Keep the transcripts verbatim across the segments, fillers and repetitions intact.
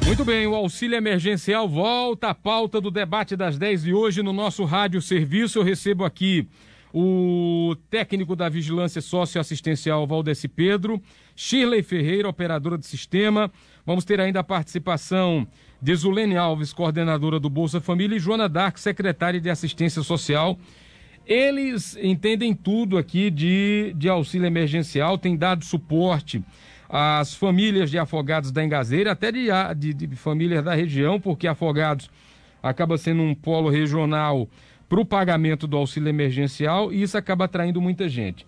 Muito bem, o auxílio emergencial volta à pauta do debate das dez de hoje no nosso Rádio Serviço. Eu recebo aqui o técnico da Vigilância Socioassistencial Valdeci Pedro, Shirley Ferreira, operadora de sistema. Vamos ter ainda a participação de Zulene Alves, coordenadora do Bolsa Família, e Joana Dark, secretária de Assistência Social. Eles entendem tudo aqui de, de auxílio emergencial, têm dado suporte às famílias de afogados da Engazeira, até de, de, de famílias da região, porque Afogados acaba sendo um polo regional para o pagamento do auxílio emergencial, e isso acaba atraindo muita gente.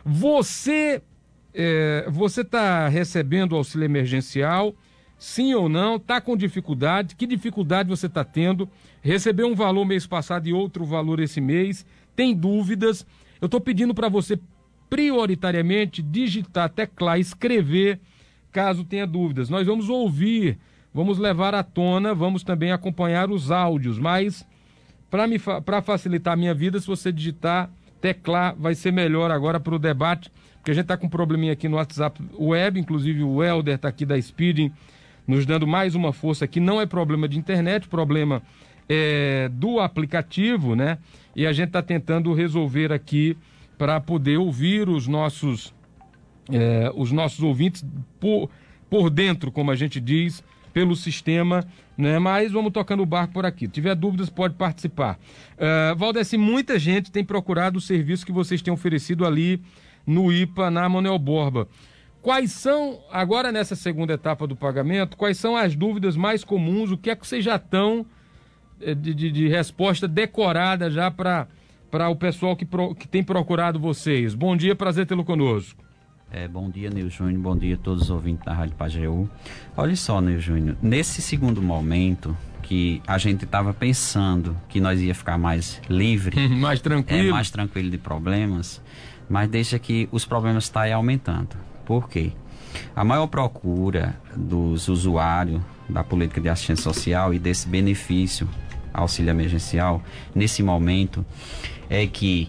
Você é, você está recebendo o auxílio emergencial, sim ou não? Está com dificuldade? Que dificuldade você está tendo? Recebeu um valor mês passado e outro valor esse mês? Tem dúvidas? Eu estou pedindo para você prioritariamente digitar, teclar, escrever, caso tenha dúvidas. Nós vamos ouvir, vamos levar à tona, vamos também acompanhar os áudios, mas para me para facilitar a minha vida, se você digitar, teclar, vai ser melhor agora para o debate, porque a gente está com um probleminha aqui no WhatsApp web, inclusive o Helder está aqui da Speeding, nos dando mais uma força aqui. Não é problema de internet, problema é do aplicativo, né? E a gente está tentando resolver aqui para poder ouvir os nossos, é, os nossos ouvintes por, por dentro, como a gente diz, pelo sistema, né? Mas vamos tocando o barco por aqui. Se tiver dúvidas, pode participar. Uh, Valdeci, muita gente tem procurado o serviço que vocês têm oferecido ali no I P A, na Manuel Borba. Quais são, agora nessa segunda etapa do pagamento, quais são as dúvidas mais comuns? O que é que vocês já estão de, de, de resposta decorada já para para o pessoal que, pro, que tem procurado vocês? Bom dia, prazer tê-lo conosco. É, bom dia, Nil Júnior, bom dia a todos os ouvintes da Rádio Pajeú. Olha só, Nil Júnior, nesse segundo momento que a gente estava pensando que nós ia ficar mais livre, mais tranquilo, é, mais tranquilo de problemas, mas deixa que os problemas estão aí aumentando. Por quê? A maior procura dos usuários da política de assistência social e desse benefício auxílio emergencial, nesse momento, é que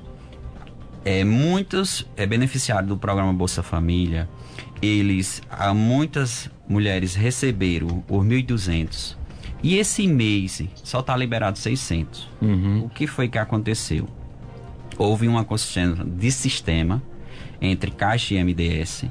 é, muitos é, beneficiários do programa Bolsa Família, eles, há muitas mulheres receberam os mil e duzentos e esse mês só está liberado seiscentos. Uhum. O que foi que aconteceu? Houve uma consistência de sistema entre Caixa e M D S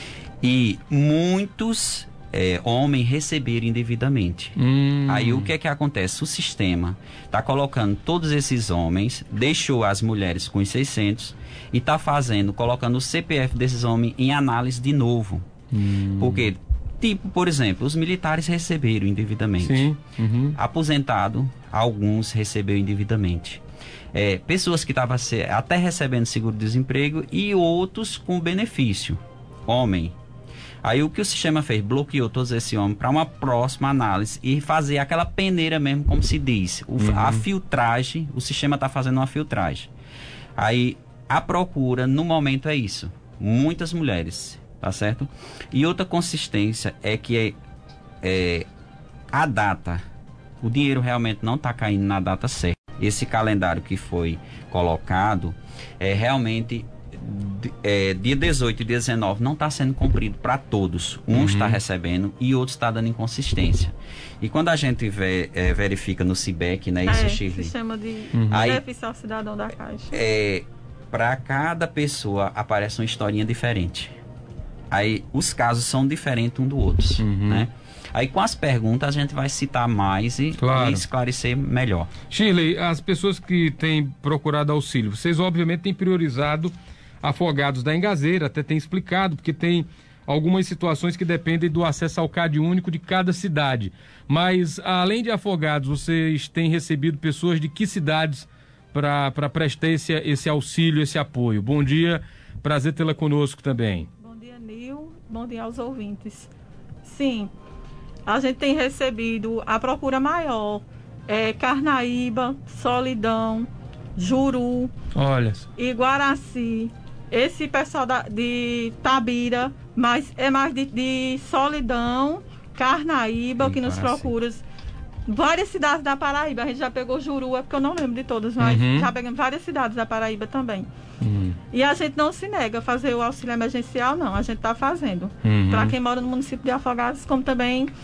e muitos É, homens receberam indevidamente. Hum. Aí o que é que acontece? O sistema está colocando todos esses homens, deixou as mulheres com os seiscentos e está fazendo, colocando o C P F desses homens em análise de novo. Hum. Porque, tipo, por exemplo, os militares receberam indevidamente. Sim. Uhum. Aposentado, alguns receberam indevidamente. É, pessoas que estavam até recebendo seguro-desemprego e outros com benefício. Homem. Aí o que o sistema fez? Bloqueou todos esses homens para uma próxima análise e fazer aquela peneira mesmo, como se diz. O, uhum. A filtragem, o sistema está fazendo uma filtragem. Aí a procura, no momento, é isso. Muitas mulheres, tá certo? E outra consistência é que é, é, a data, o dinheiro realmente não está caindo na data certa. Esse calendário que foi colocado é realmente... É, dia dezoito e dia dezenove não está sendo cumprido para todos. Um está uhum. recebendo e outro está dando inconsistência. E quando a gente vê, é, verifica no CIBEC, né, isso, é, Shirley? Sistema de uhum. benefício ao cidadão da Caixa. É, para cada pessoa aparece uma historinha diferente. Aí os casos são diferentes um do outro, uhum. né? Aí com as perguntas a gente vai citar mais e, claro. e esclarecer melhor. Shirley, as pessoas que têm procurado auxílio, vocês obviamente têm priorizado Afogados da Engazeira, até tem explicado, porque tem algumas situações que dependem do acesso ao C A D único de cada cidade. Mas, além de Afogados, vocês têm recebido pessoas de que cidades para prestar esse, esse auxílio, esse apoio? Bom dia, prazer tê-la conosco também. Bom dia, Nil. Bom dia aos ouvintes. Sim, a gente tem recebido a procura maior, é, Carnaíba, Solidão, Juru, olha, Iguaraci, esse pessoal da, de Tabira, mas é mais de, de Solidão, Carnaíba, que nos procura. Várias cidades da Paraíba, a gente já pegou Juru, é porque eu não lembro de todas, mas uhum. já pegamos várias cidades da Paraíba também. Uhum. E a gente não se nega a fazer o auxílio emergencial, não, a gente está fazendo. Uhum. Para quem mora no município de Afogados, como também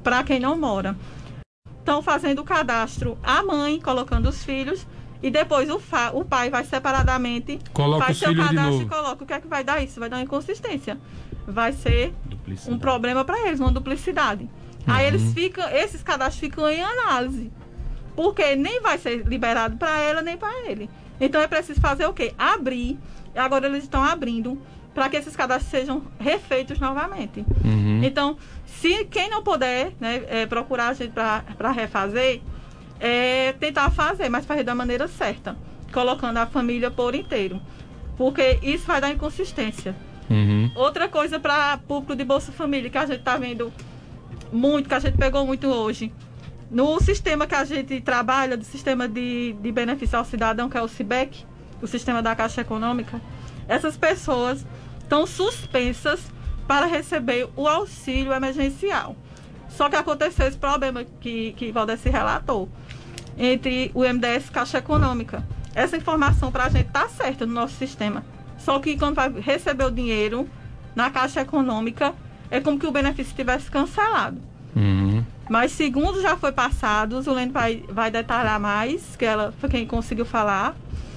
para quem não mora. Estão fazendo o cadastro a mãe, colocando os filhos, e depois o, fa- o pai vai separadamente, coloca faz os seu filhos de cadastro novo. e coloca. O que é que vai dar isso? Vai dar uma inconsistência. Vai ser Duplicidade. um problema para eles, uma duplicidade. Uhum. Aí eles ficam, esses cadastros ficam em análise, porque nem vai ser liberado para ela nem para ele. Então é preciso fazer o quê? Abrir. Agora eles estão abrindo para que esses cadastros sejam refeitos novamente. Uhum. Então, se quem não puder, né, é, procurar a gente para refazer, é, tentar fazer, mas fazer da maneira certa, colocando a família por inteiro, porque isso vai dar inconsistência. Uhum. Outra coisa para público de Bolsa Família, que a gente está vendo muito, que a gente pegou muito hoje, no sistema que a gente trabalha, do sistema de, de benefício ao cidadão, que é o CIBEC, o sistema da Caixa Econômica, essas pessoas estão suspensas para receber o auxílio emergencial. Só que aconteceu esse problema que, que Valdeci relatou, entre o M D S e Caixa Econômica. Essa informação para a gente está certa no nosso sistema. Só que quando vai receber o dinheiro na Caixa Econômica, é como que o benefício tivesse cancelado. Uhum. Mas segundo já foi passado, o Zulene vai, vai detalhar mais, que ela foi quem conseguiu falar,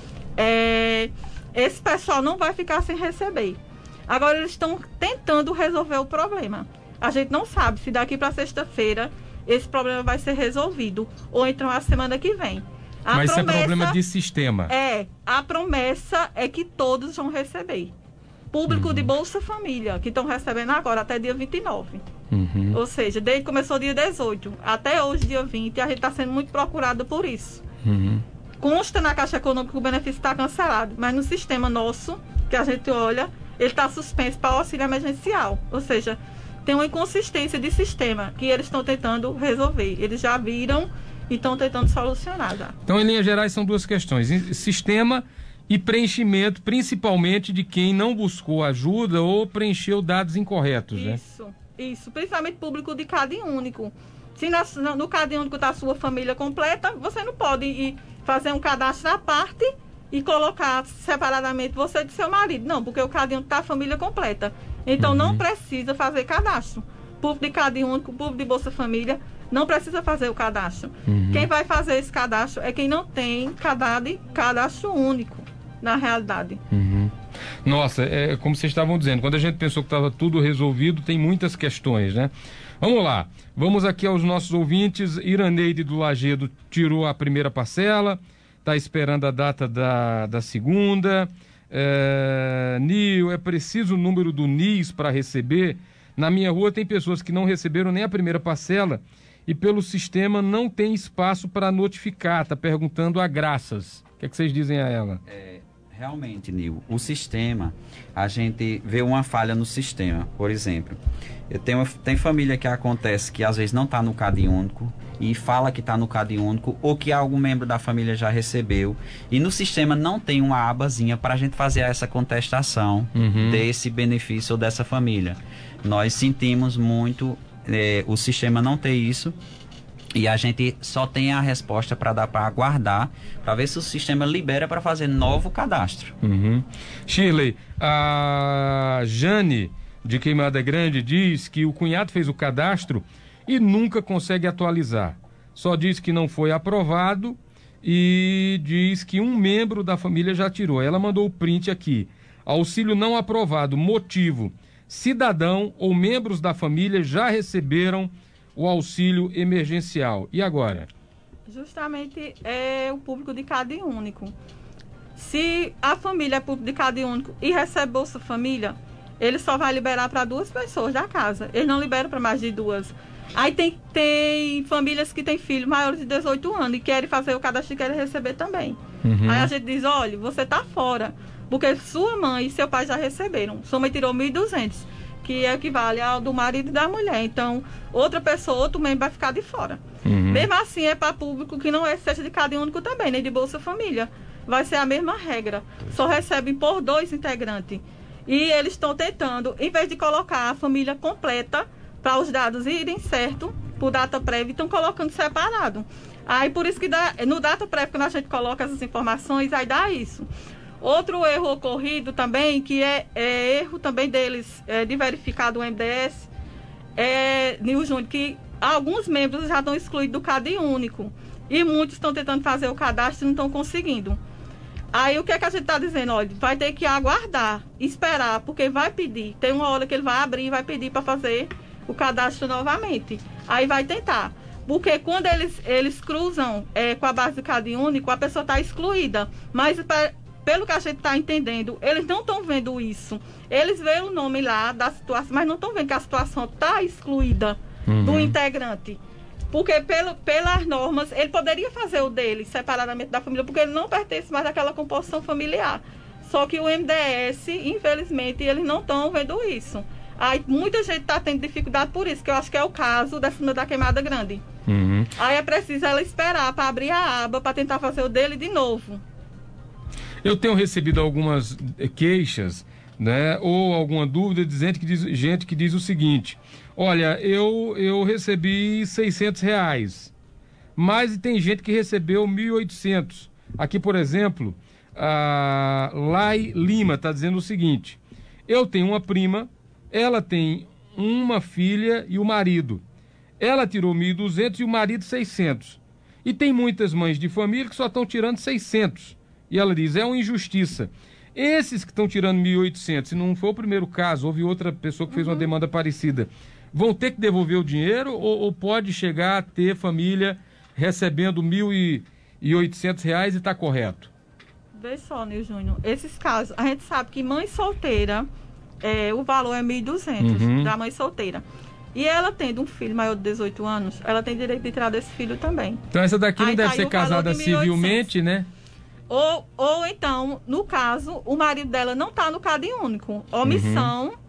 é, esse pessoal não vai ficar sem receber. Agora eles estão tentando resolver o problema. A gente não sabe se daqui para sexta-feira esse problema vai ser resolvido, ou então a semana que vem. A Mas promessa, isso é problema de sistema. É, a promessa é que todos vão receber. Público uhum. de Bolsa Família, que estão recebendo agora até dia vinte e nove. Uhum. Ou seja, desde que começou dia dezoito até hoje, dia vinte, a gente está sendo muito procurado por isso. Uhum. Consta na Caixa Econômica que o benefício está cancelado, mas no sistema nosso, que a gente olha, ele está suspenso para o auxílio emergencial. Ou seja, tem uma inconsistência de sistema que eles estão tentando resolver. Eles já viram e estão tentando solucionar já. Então, em linhas gerais, são duas questões. Sistema e preenchimento, principalmente de quem não buscou ajuda ou preencheu dados incorretos, isso, né? Isso, isso. Principalmente público de Cade Único. Se na, no Cade Único está a sua família completa, você não pode ir fazer um cadastro à parte e colocar separadamente você de seu marido. Não, porque o Cade Único está a família completa. Então, uhum. não precisa fazer cadastro. Público de Cade Único, público de Bolsa Família, não precisa fazer o cadastro. Uhum. Quem vai fazer esse cadastro é quem não tem cadastro, cadastro único, na realidade. Uhum. Nossa, é como vocês estavam dizendo, quando a gente pensou que estava tudo resolvido, tem muitas questões, né? Vamos lá, vamos aqui aos nossos ouvintes. Iraneide do Lagedo tirou a primeira parcela, está esperando a data da, da segunda. É, Nil, é preciso o número do N I S para receber? Na minha rua tem pessoas que não receberam nem a primeira parcela e pelo sistema não tem espaço para notificar, está perguntando a Graças. O que é que vocês dizem a ela? É, realmente, Nil, o sistema, a gente vê uma falha no sistema. Por exemplo, eu tenho, tem família que acontece que às vezes não está no Cade Único e fala que está no Cade Único ou que algum membro da família já recebeu e no sistema não tem uma abazinha para a gente fazer essa contestação uhum. desse benefício ou dessa família. Nós sentimos muito eh, o sistema não ter isso e a gente só tem a resposta para dar para aguardar para ver se o sistema libera para fazer novo cadastro. Uhum. Shirley, a Jane de Queimada Grande diz que o cunhado fez o cadastro e nunca consegue atualizar. Só diz que não foi aprovado e diz que um membro da família já tirou. Ela mandou o print aqui. Auxílio não aprovado, motivo: cidadão ou membros da família já receberam o auxílio emergencial. E agora? Justamente é o público de Cade Único. Se a família é público de Cade Único e recebe Bolsa Família, ele só vai liberar para duas pessoas da casa. Ele não libera para mais de duas. Aí tem, tem famílias que têm filhos maiores de dezoito anos e querem fazer o cadastro e querem receber também. Uhum. Aí a gente diz, olha, você está fora, porque sua mãe e seu pai já receberam. Sua mãe tirou mil e duzentos, que equivale ao do marido e da mulher. Então, outra pessoa, outro membro vai ficar de fora. Uhum. Mesmo assim, é para público que não é seja de Cade Único também, nem de Bolsa Família. Vai ser a mesma regra. Só recebem por dois integrantes. E eles estão tentando, em vez de colocar a família completa, para os dados irem certo, por data prévia, estão colocando separado. Aí, por isso que dá, no data prévia, quando a gente coloca essas informações, aí dá isso. Outro erro ocorrido também, que é, é erro também deles, é, de verificar do M D S, é, Nil Júnior, que alguns membros já estão excluídos do Cade Único. E muitos estão tentando fazer o cadastro e não estão conseguindo. Aí o que é que a gente está dizendo? Olha, vai ter que aguardar, esperar, porque vai pedir. Tem uma hora que ele vai abrir e vai pedir para fazer o cadastro novamente. Aí vai tentar. Porque quando eles, eles cruzam é, com a base do Cade Único, a pessoa está excluída. Mas pelo que a gente está entendendo, eles não estão vendo isso. Eles veem o nome lá da situação, mas não estão vendo que a situação está excluída uhum. do integrante. Porque pelo, pelas normas, ele poderia fazer o dele separadamente da família, porque ele não pertence mais àquela composição familiar. Só que o M D S, infelizmente, eles não estão vendo isso. Aí muita gente está tendo dificuldade por isso, que eu acho que é o caso da família da Queimada Grande. Uhum. Aí é preciso ela esperar para abrir a aba, para tentar fazer o dele de novo. Eu tenho recebido algumas queixas, né, ou alguma dúvida de gente que diz, gente que diz o seguinte: olha, eu, eu recebi seiscentos reais, mas tem gente que recebeu mil e oitocentos. Aqui, por exemplo, a Lai Lima está dizendo o seguinte: eu tenho uma prima, ela tem uma filha e o marido. Ela tirou mil e duzentos e o marido seiscentos. E tem muitas mães de família que só estão tirando seiscentos. E ela diz, é uma injustiça. Esses que estão tirando mil e oitocentos, se não foi o primeiro caso, houve outra pessoa que fez uhum. uma demanda parecida, vão ter que devolver o dinheiro ou, ou pode chegar a ter família recebendo mil e oitocentos reais e está correto? Vê só, Nil Júnior, esses casos, a gente sabe que mãe solteira, é, o valor é mil e duzentos uhum. da mãe solteira. E ela tendo um filho maior de dezoito anos, ela tem direito de tirar desse filho também. Então essa daqui não Aí deve tá ser casada de civilmente, né? Ou, ou então, no caso, o marido dela não está no Cade Único. Omissão uhum.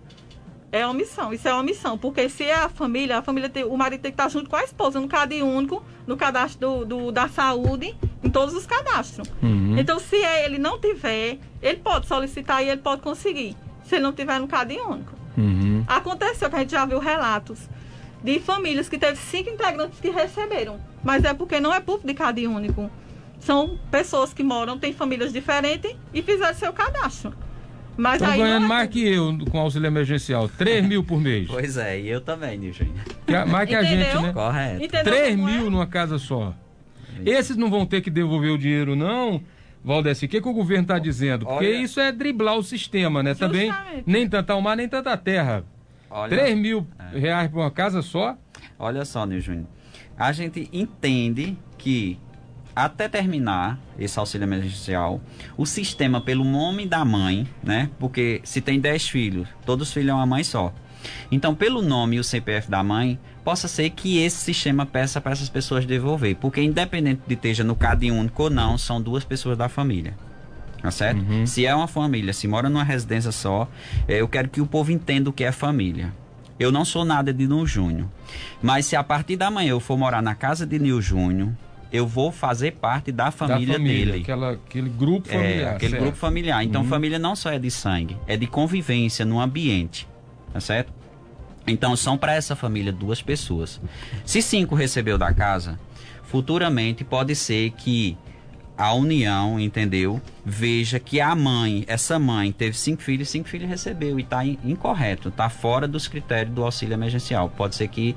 é omissão. Isso é omissão. Porque se é a família, a família tem, o marido tem que estar junto com a esposa no Cade Único, no cadastro do, do, da saúde, em todos os cadastros. Uhum. Então, se ele não tiver, ele pode solicitar e ele pode conseguir. Se ele não tiver no Cade Único. Uhum. Aconteceu que a gente já viu relatos de famílias que teve cinco integrantes que receberam. Mas é porque não é público de Cade Único. São pessoas que moram, têm famílias diferentes e fizeram seu cadastro. Estão ganhando é mais que eu com auxílio emergencial. três mil por mês. Pois é, e eu também, Nilson. Mais que a gente, né? Correto. três mil é? Numa casa só. Esses não vão ter que devolver o dinheiro, não, Valdeci? O que, que o governo está dizendo? Porque Olha... isso é driblar o sistema, né? Justamente. Também, nem tanto ao mar, nem tanta terra. Olha... três mil é. reais por uma casa só? Olha só, Nilson. A gente entende que até terminar esse auxílio emergencial, o sistema pelo nome da mãe, né? Porque se tem dez filhos, todos os filhos é uma mãe só. Então, pelo nome e o C P F da mãe, possa ser que esse sistema peça para essas pessoas devolver. Porque independente de esteja no Cade Único ou não, são duas pessoas da família. Tá certo? Uhum. Se é uma família, se mora numa residência só, eu quero que o povo entenda o que é família. Eu não sou nada de Nil Júnior. Mas se a partir da manhã eu for morar na casa de Nil Júnior, eu vou fazer parte da família, da família dele. Aquela, aquele grupo familiar. É, aquele certo. grupo familiar. Então, uhum. família não só é de sangue, é de convivência no ambiente. Tá certo? Então, são para essa família duas pessoas. Se cinco recebeu da casa, futuramente pode ser que a união, entendeu? Veja que a mãe, essa mãe teve cinco filhos, cinco filhos recebeu e está incorreto, está fora dos critérios do auxílio emergencial. Pode ser que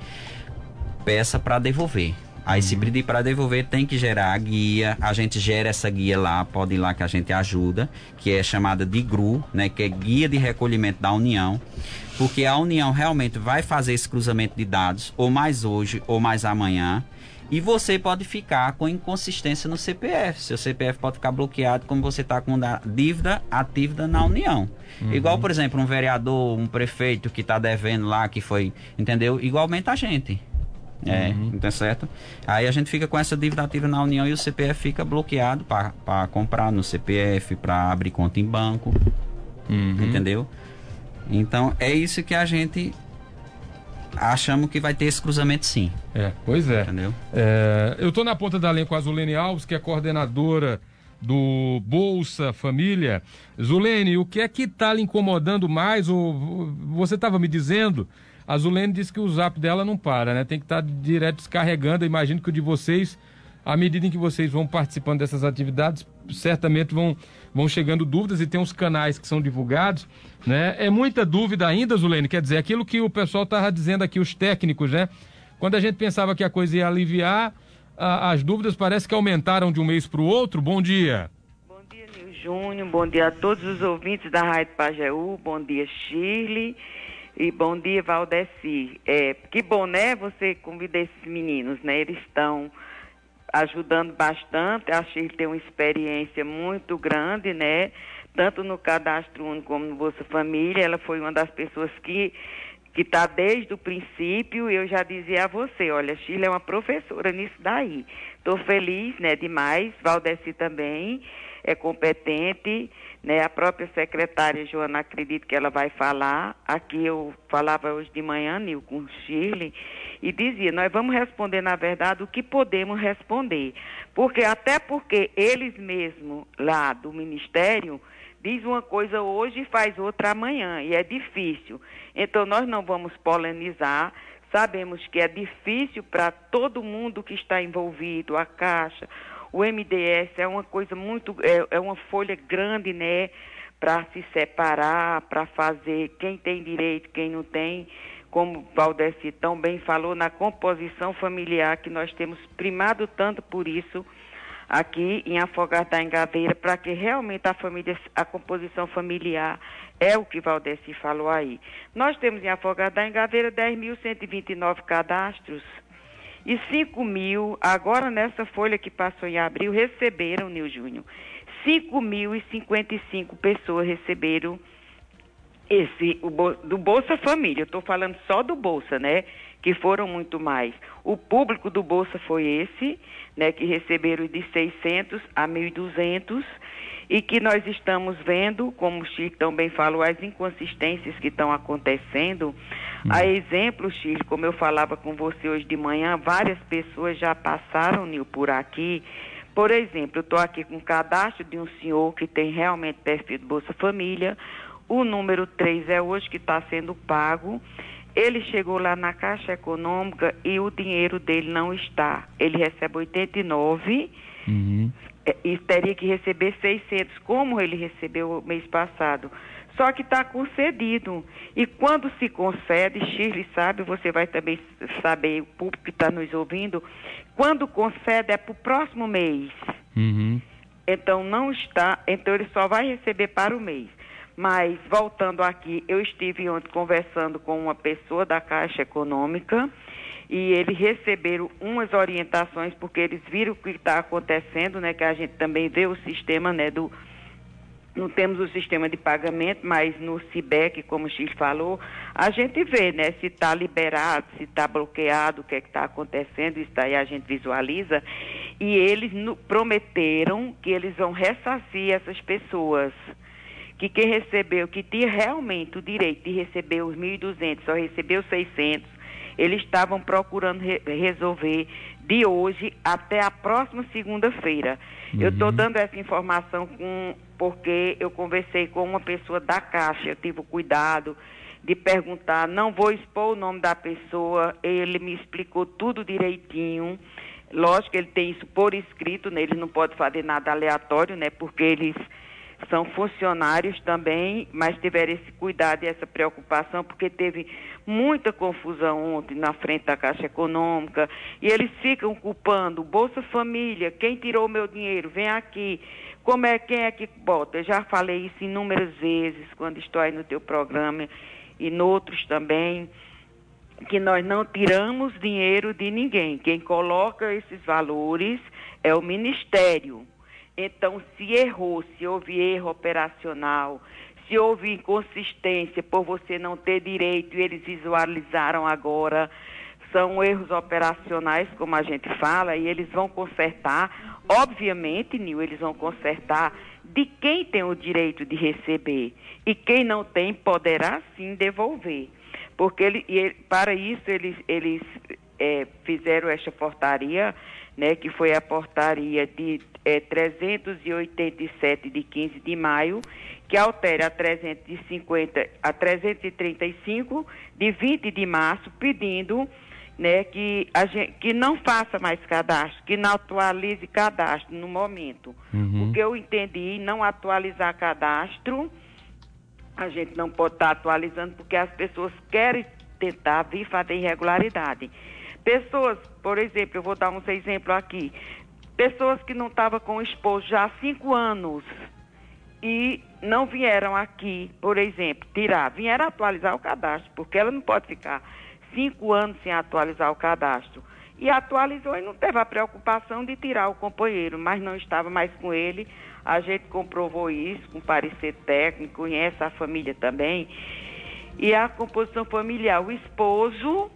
peça para devolver. Aí, se pedir para devolver, tem que gerar a guia. A gente gera essa guia lá, pode ir lá que a gente ajuda, que é chamada de G R U, né? Que é Guia de Recolhimento da União. Porque a União realmente vai fazer esse cruzamento de dados, ou mais hoje, ou mais amanhã. E você pode ficar com inconsistência no C P F. Seu C P F pode ficar bloqueado como você está com dívida ativa na União. Uhum. Igual, por exemplo, um vereador, um prefeito que está devendo lá, que foi, entendeu? Igualmente a gente. É, uhum. Tá certo? Aí a gente fica com essa dívida ativa na União e o C P F fica bloqueado para comprar no C P F, para abrir conta em banco. Uhum. Entendeu? Então é isso que a gente achamos que vai ter esse cruzamento, sim. É, pois é. Entendeu? É, eu estou na ponta da linha com a Zulene Alves, que é coordenadora do Bolsa Família. Zulene, o que é que está lhe incomodando mais? Ou você estava me dizendo... A Zulene disse que o zap dela não para, né? Tem que estar tá direto descarregando. Eu imagino que o de vocês, à medida em que vocês vão participando dessas atividades, certamente vão, vão chegando dúvidas e tem uns canais que são divulgados, né? É muita dúvida ainda, Zulene, quer dizer, aquilo que o pessoal estava dizendo aqui, os técnicos, né? Quando a gente pensava que a coisa ia aliviar, a, as dúvidas parece que aumentaram de um mês para o outro. Bom dia. Bom dia, Nil Júnior. Bom dia a todos os ouvintes da Rádio Pajeú. Bom dia, Shirley. E bom dia, Valdeci. É, que bom, né? Você convida esses meninos, né? Eles estão ajudando bastante. A Shirley tem uma experiência muito grande, né? Tanto no Cadastro Único como no Bolsa Família. Ela foi uma das pessoas que que está desde o princípio. Eu já dizia a você, olha, Shirley é uma professora nisso daí. Estou feliz, né, demais. Valdeci também é competente, né? A própria secretária Joana, acredito que ela vai falar. Aqui eu falava hoje de manhã, Nil, com Shirley, e dizia, nós vamos responder, na verdade, o que podemos responder. Porque, até porque eles mesmos, lá do Ministério, diz uma coisa hoje e faz outra amanhã, e é difícil. Então, nós não vamos polemizar. Sabemos que é difícil para todo mundo que está envolvido, a Caixa, o M D S, é uma coisa muito, é, é uma folha grande, né, para se separar, para fazer quem tem direito, quem não tem, como o Valdeci tão bem falou, na composição familiar, que nós temos primado tanto por isso, aqui em Afogados da Engaveira, para que realmente a família, a composição familiar é o que Valdeci falou aí. Nós temos em Afogados da Engaveira dez mil cento e vinte e nove cadastros e cinco mil, agora nessa folha que passou em abril, receberam, Nil Júnior, cinco mil e cinquenta e cinco pessoas receberam esse, o, do Bolsa Família. Eu estou falando só do Bolsa, né? Que foram muito mais. O público do Bolsa foi esse, né, que receberam de seiscentos a mil e duzentos, e que nós estamos vendo, como o Chico também falou, as inconsistências que estão acontecendo. Hum. A exemplo, Chico, como eu falava com você hoje de manhã, várias pessoas já passaram, Nil, por aqui. Por exemplo, eu estou aqui com o cadastro de um senhor que tem realmente perfil do Bolsa Família. O número três é hoje que está sendo pago. Ele chegou lá na Caixa Econômica e o dinheiro dele não está. Ele recebe oitenta e nove, uhum. e teria que receber seiscentos, como ele recebeu o mês passado. Só que está concedido. E quando se concede, Shirley sabe, você vai também saber, o público que está nos ouvindo, quando concede é para o próximo mês. Uhum. Então não está, então ele só vai receber para o mês. Mas, voltando aqui, eu estive ontem conversando com uma pessoa da Caixa Econômica e eles receberam umas orientações, porque eles viram o que está acontecendo, né? Que a gente também vê o sistema, né? Do, não temos o sistema de pagamento, mas no CIBEC, como o X falou, a gente vê, né? Se está liberado, se está bloqueado, o que é que está acontecendo, isso daí a gente visualiza. E eles no, prometeram que eles vão ressarcir essas pessoas. Que quem recebeu, que tinha realmente o direito de receber os mil e duzentos, só recebeu seiscentos, eles estavam procurando re resolver de hoje até a próxima segunda-feira. Uhum. Eu estou dando essa informação com, porque eu conversei com uma pessoa da Caixa, eu tive o cuidado de perguntar, não vou expor o nome da pessoa, ele me explicou tudo direitinho. Lógico que ele tem isso por escrito, né? Ele não pode fazer nada aleatório, né? Porque eles são funcionários também, mas tiveram esse cuidado e essa preocupação, porque teve muita confusão ontem na frente da Caixa Econômica, e eles ficam culpando o Bolsa Família, quem tirou meu dinheiro, vem aqui, como é, quem é que bota? Eu já falei isso inúmeras vezes, quando estou aí no teu programa, e noutros também, que nós não tiramos dinheiro de ninguém, quem coloca esses valores é o Ministério. Então, se errou, se houve erro operacional, se houve inconsistência por você não ter direito, e eles visualizaram agora, são erros operacionais, como a gente fala, e eles vão consertar. Obviamente, Nil, eles vão consertar de quem tem o direito de receber. E quem não tem, poderá sim devolver. Porque ele, e ele, para isso eles, eles é, fizeram esta portaria, né, que foi a portaria de é, trezentos e oitenta e sete de quinze de maio, que altera a trezentos e cinquenta a trezentos e trinta e cinco de vinte de março, pedindo, né, que, a gente, que não faça mais cadastro, que não atualize cadastro no momento. Uhum. O que eu entendi, não atualizar cadastro, a gente não pode estar atualizando porque as pessoas querem tentar vir fazer irregularidade. Pessoas, por exemplo, eu vou dar uns exemplos aqui. Pessoas que não estavam com o esposo já há cinco anos e não vieram aqui, por exemplo, tirar, vieram atualizar o cadastro, porque ela não pode ficar cinco anos sem atualizar o cadastro. E atualizou e não teve a preocupação de tirar o companheiro, mas não estava mais com ele. A gente comprovou isso com parecer técnico, conhece a família também. E a composição familiar, o esposo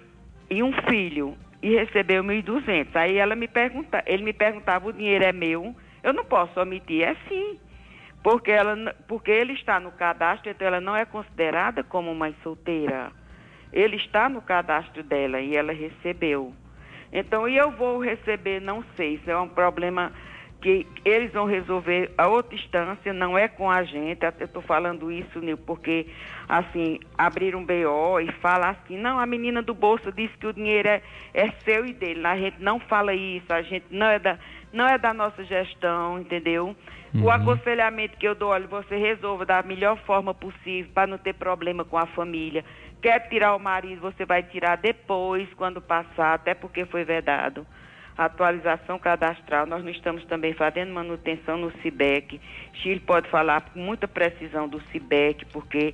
e um filho, e recebeu mil e duzentos. Aí ela me pergunta, ele me perguntava, o dinheiro é meu? Eu não posso omitir, é sim. Porque, ela, porque ele está no cadastro, então ela não é considerada como mãe solteira. Ele está no cadastro dela e ela recebeu. Então, e eu vou receber, não sei, isso é um problema que eles vão resolver a outra instância, não é com a gente. Eu estou falando isso, Nil, porque, assim, abrir um B O e falar assim, não, a menina do bolso disse que o dinheiro é, é seu e dele. A gente não fala isso, a gente não é da, não é da nossa gestão, entendeu? Uhum. O aconselhamento que eu dou, olha, você resolva da melhor forma possível para não ter problema com a família. Quer tirar o marido, você vai tirar depois, quando passar, até porque foi vedado. A atualização cadastral, nós não estamos também fazendo manutenção no C I B E C. Chile pode falar com muita precisão do C I B E C, porque,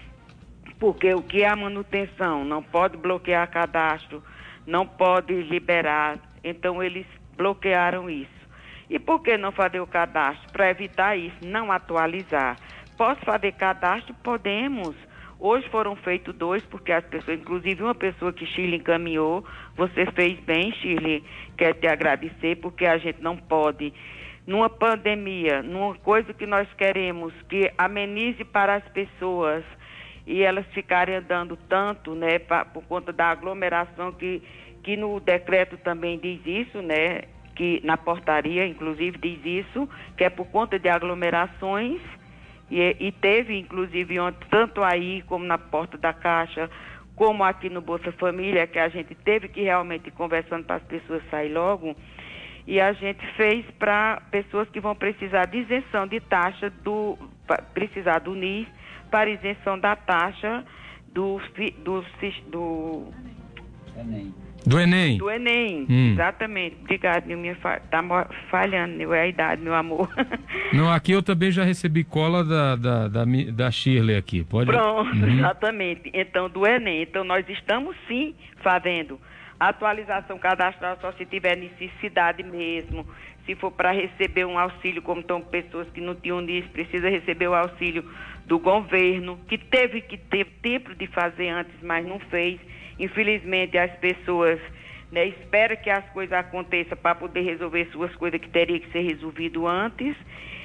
porque o que é a manutenção? Não pode bloquear cadastro, não pode liberar. Então, eles bloquearam isso. E por que não fazer o cadastro? Para evitar isso, não atualizar. Posso fazer cadastro? Podemos. Hoje foram feitos dois, porque as pessoas, inclusive uma pessoa que Shirley encaminhou, você fez bem, Shirley, quero te agradecer, porque a gente não pode, numa pandemia, numa coisa que nós queremos que amenize para as pessoas e elas ficarem andando tanto, né, pra, por conta da aglomeração, que, que no decreto também diz isso, né, que na portaria, inclusive, diz isso, que é por conta de aglomerações. E, e teve, inclusive, ontem, tanto aí como na porta da Caixa, como aqui no Bolsa Família, que a gente teve que realmente ir conversando para as pessoas saírem logo. E a gente fez para pessoas que vão precisar de isenção de taxa, do, precisar do N I S, para isenção da taxa do... do, do Enem. Do Enem. Do Enem, hum. Exatamente. Obrigado, Nilminha. Tá falhando, Nil, é a idade, meu amor. Não, aqui eu também já recebi cola da, da, da, da Shirley aqui. Pode... Pronto, uhum. Exatamente. Então, do Enem. Então, nós estamos, sim, fazendo atualização cadastral só se tiver necessidade mesmo. Se for para receber um auxílio, como estão pessoas que não tinham nisso, precisa receber o auxílio do governo, que teve que ter tempo de fazer antes, mas não fez. Infelizmente, as pessoas, né, esperam que as coisas aconteçam para poder resolver suas coisas que teriam que ser resolvido antes.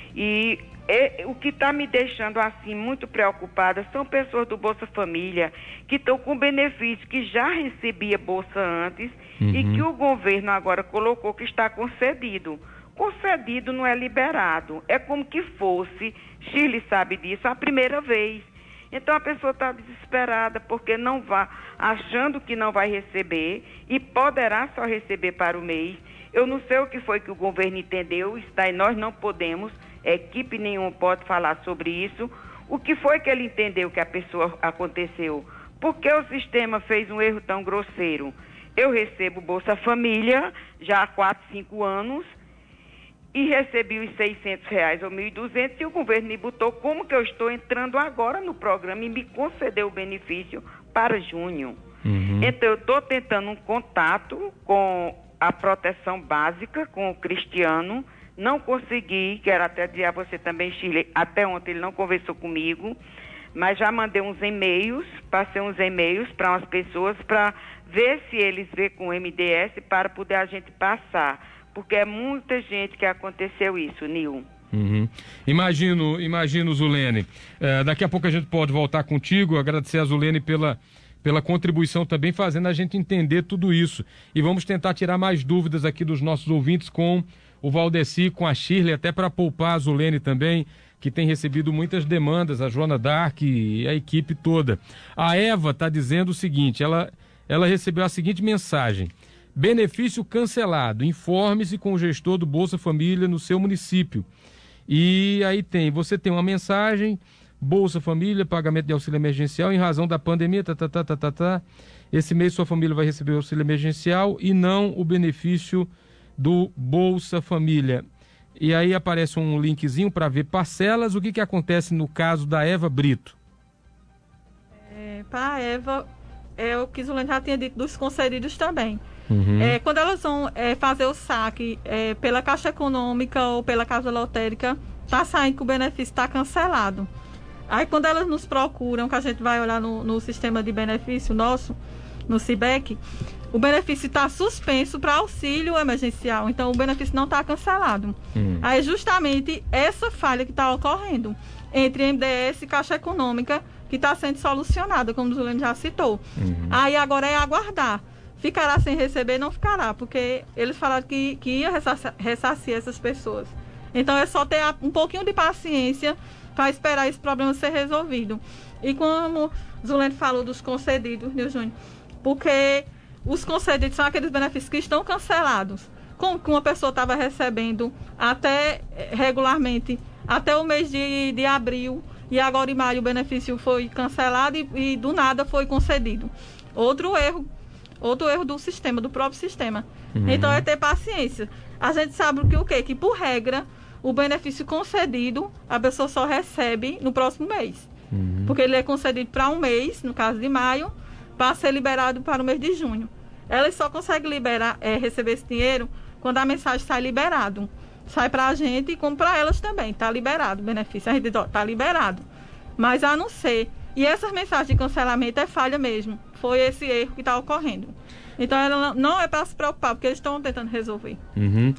E é, o que está me deixando assim muito preocupada são pessoas do Bolsa Família que estão com benefício, que já recebia Bolsa antes, uhum. e que o governo agora colocou que está concedido. Concedido não é liberado. É como que fosse, Shirley sabe disso, a primeira vez. Então a pessoa está desesperada porque não vai, achando que não vai receber e poderá só receber para o mês. Eu não sei o que foi que o governo entendeu, está e nós não podemos, equipe nenhuma pode falar sobre isso. O que foi que ele entendeu que a pessoa aconteceu? Por que o sistema fez um erro tão grosseiro? Eu recebo Bolsa Família já há quatro, cinco anos, e recebi os seiscentos reais ou mil e duzentos e o governo me botou como que eu estou entrando agora no programa e me concedeu o benefício para junho. Uhum. Então, eu estou tentando um contato com a proteção básica, com o Cristiano, não consegui, quero até dizer a você também, Shirley, até ontem ele não conversou comigo, mas já mandei uns e-mails, passei uns e-mails para umas pessoas para ver se eles vê com o M D S para poder a gente passar. Porque é muita gente que aconteceu isso, Nil. Uhum. Imagino, imagino, Zulene. É, daqui a pouco a gente pode voltar contigo, agradecer a Zulene pela, pela contribuição também, fazendo a gente entender tudo isso. E vamos tentar tirar mais dúvidas aqui dos nossos ouvintes com o Valdeci, com a Shirley, até para poupar a Zulene também, que tem recebido muitas demandas, a Joana Dark e a equipe toda. A Eva está dizendo o seguinte, ela, ela recebeu a seguinte mensagem: benefício cancelado, informe-se com o gestor do Bolsa Família no seu município. E aí tem, você tem uma mensagem Bolsa Família, pagamento de auxílio emergencial em razão da pandemia, tá, tá, tá, tá, tá, tá. Esse mês sua família vai receber o auxílio emergencial e não o benefício do Bolsa Família. E aí aparece um linkzinho para ver parcelas. O que, que acontece no caso da Eva Brito? É, para a Eva, é o que Zulene já tinha dito dos concedidos também. Uhum. É, quando elas vão é, fazer o saque é, pela Caixa Econômica ou pela Casa Lotérica, está saindo que o benefício está cancelado. Aí quando elas nos procuram, que a gente vai olhar no, no sistema de benefício nosso, no CIBEC, o benefício está suspenso para auxílio emergencial. Então o benefício não está cancelado. Uhum. Aí justamente essa falha que está ocorrendo entre M D S e Caixa Econômica, que está sendo solucionada, como o Zulene já citou. Uhum. Aí agora é aguardar. Ficará sem receber? Não ficará, porque eles falaram que, que ia ressarcir, ressarcir essas pessoas. Então é só ter um pouquinho de paciência para esperar esse problema ser resolvido. E como Zulene falou dos concedidos, Nil Júnior, porque os concedidos são aqueles benefícios que estão cancelados, como que uma pessoa estava recebendo até regularmente, até o mês de, de abril, e agora em maio o benefício foi cancelado e, e do nada foi concedido. Outro erro Outro erro do sistema, do próprio sistema. Uhum. Então é ter paciência. A gente sabe que o quê? Que por regra, o benefício concedido, a pessoa só recebe no próximo mês. Uhum. Porque ele é concedido para um mês, no caso de maio, para ser liberado para o mês de junho. Elas só conseguem liberar, é, receber esse dinheiro quando a mensagem sai liberado. Sai para a gente e como para elas também. Está liberado o benefício. A gente diz, ó, está liberado. Mas a não ser. E essas mensagens de cancelamento é falha mesmo. Foi esse erro que está ocorrendo. Então, ela não é para se preocupar, porque eles estão tentando resolver. Uhum.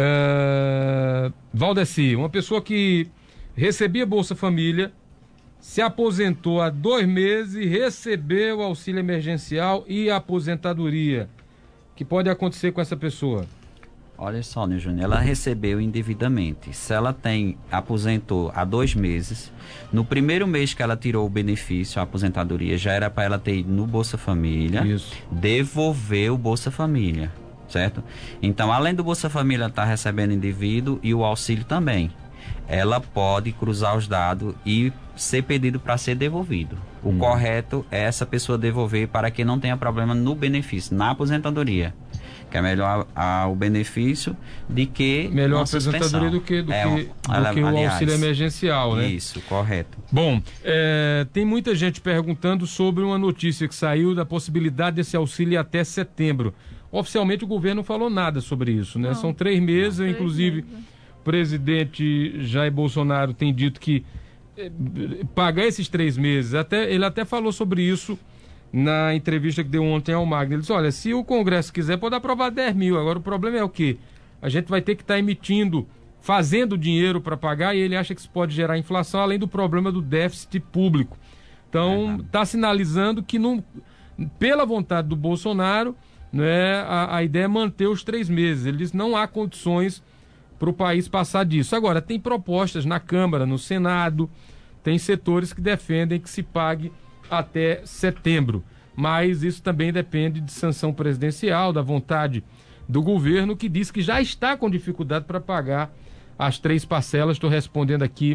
Uh, Valdeci, uma pessoa que recebia Bolsa Família, se aposentou há dois meses, recebeu o auxílio emergencial e a aposentadoria. O que pode acontecer com essa pessoa? Olha só, Nil Júnior, ela recebeu indevidamente. Se ela tem, aposentou há dois meses, no primeiro mês que ela tirou o benefício, a aposentadoria, já era para ela ter ido no Bolsa Família, Isso. devolver o Bolsa Família, certo? Então, além do Bolsa Família estar recebendo indevido e o auxílio também, ela pode cruzar os dados e ser pedido para ser devolvido. O hum. correto é essa pessoa devolver para que não tenha problema no benefício, na aposentadoria. Que é melhor a, a, o benefício de que melhor a aposentadoria do que, do é, que, do ela, que o aliás, auxílio emergencial, né? Isso, correto. Bom, é, tem muita gente perguntando sobre uma notícia que saiu da possibilidade desse auxílio até setembro. Oficialmente o governo não falou nada sobre isso, né? Não, São três meses, não, inclusive três meses. O presidente Jair Bolsonaro tem dito que é, pagar esses três meses, até, ele até falou sobre isso na entrevista que deu ontem ao Magno. Ele disse, olha, se o Congresso quiser, pode aprovar dez mil. Agora, o problema é o quê? A gente vai ter que estar tá emitindo, fazendo dinheiro para pagar, e ele acha que isso pode gerar inflação, além do problema do déficit público. Então, está é, sinalizando que, não, pela vontade do Bolsonaro, né, a, a ideia é manter os três meses. Ele diz que não há condições para o país passar disso. Agora, tem propostas na Câmara, no Senado, tem setores que defendem que se pague até setembro, mas isso também depende de sanção presidencial, da vontade do governo, que diz que já está com dificuldade para pagar as três parcelas. Estou respondendo aqui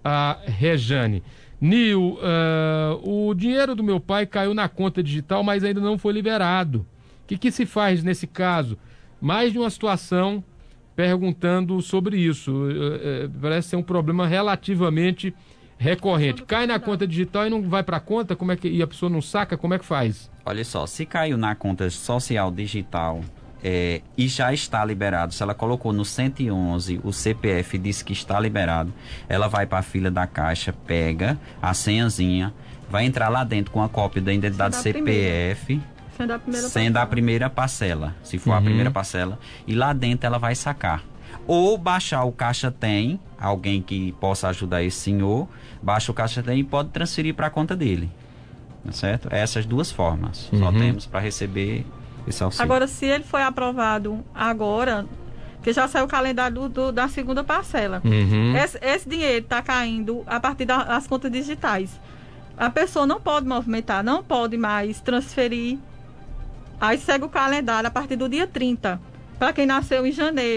a Rejane. Nil, uh, o dinheiro do meu pai caiu na conta digital, mas ainda não foi liberado. O que, que se faz nesse caso? Mais de uma situação perguntando sobre isso. Uh, uh, parece ser um problema relativamente recorrente. Cai na conta digital e não vai para a conta, como é que, e a pessoa não saca, como é que faz? Olha só, se caiu na conta social digital é, e já está liberado, se ela colocou no cento e onze, o C P F diz que está liberado, ela vai para a fila da Caixa, pega a senhazinha, vai entrar lá dentro com a cópia da identidade C P F, sendo a primeira, sendo a primeira parcela, se for uhum. a primeira parcela, e lá dentro ela vai sacar. Ou baixar o Caixa Tem, alguém que possa ajudar esse senhor, baixa o Caixa Tem e pode transferir para a conta dele. Tá certo? Essas duas formas. Uhum. Só temos para receber esse auxílio. Agora, se ele foi aprovado agora, que já saiu o calendário do, do, da segunda parcela, uhum. esse, esse dinheiro está caindo a partir da, das contas digitais. A pessoa não pode movimentar, não pode mais transferir. Aí segue o calendário a partir do dia trinta. Para quem nasceu em janeiro.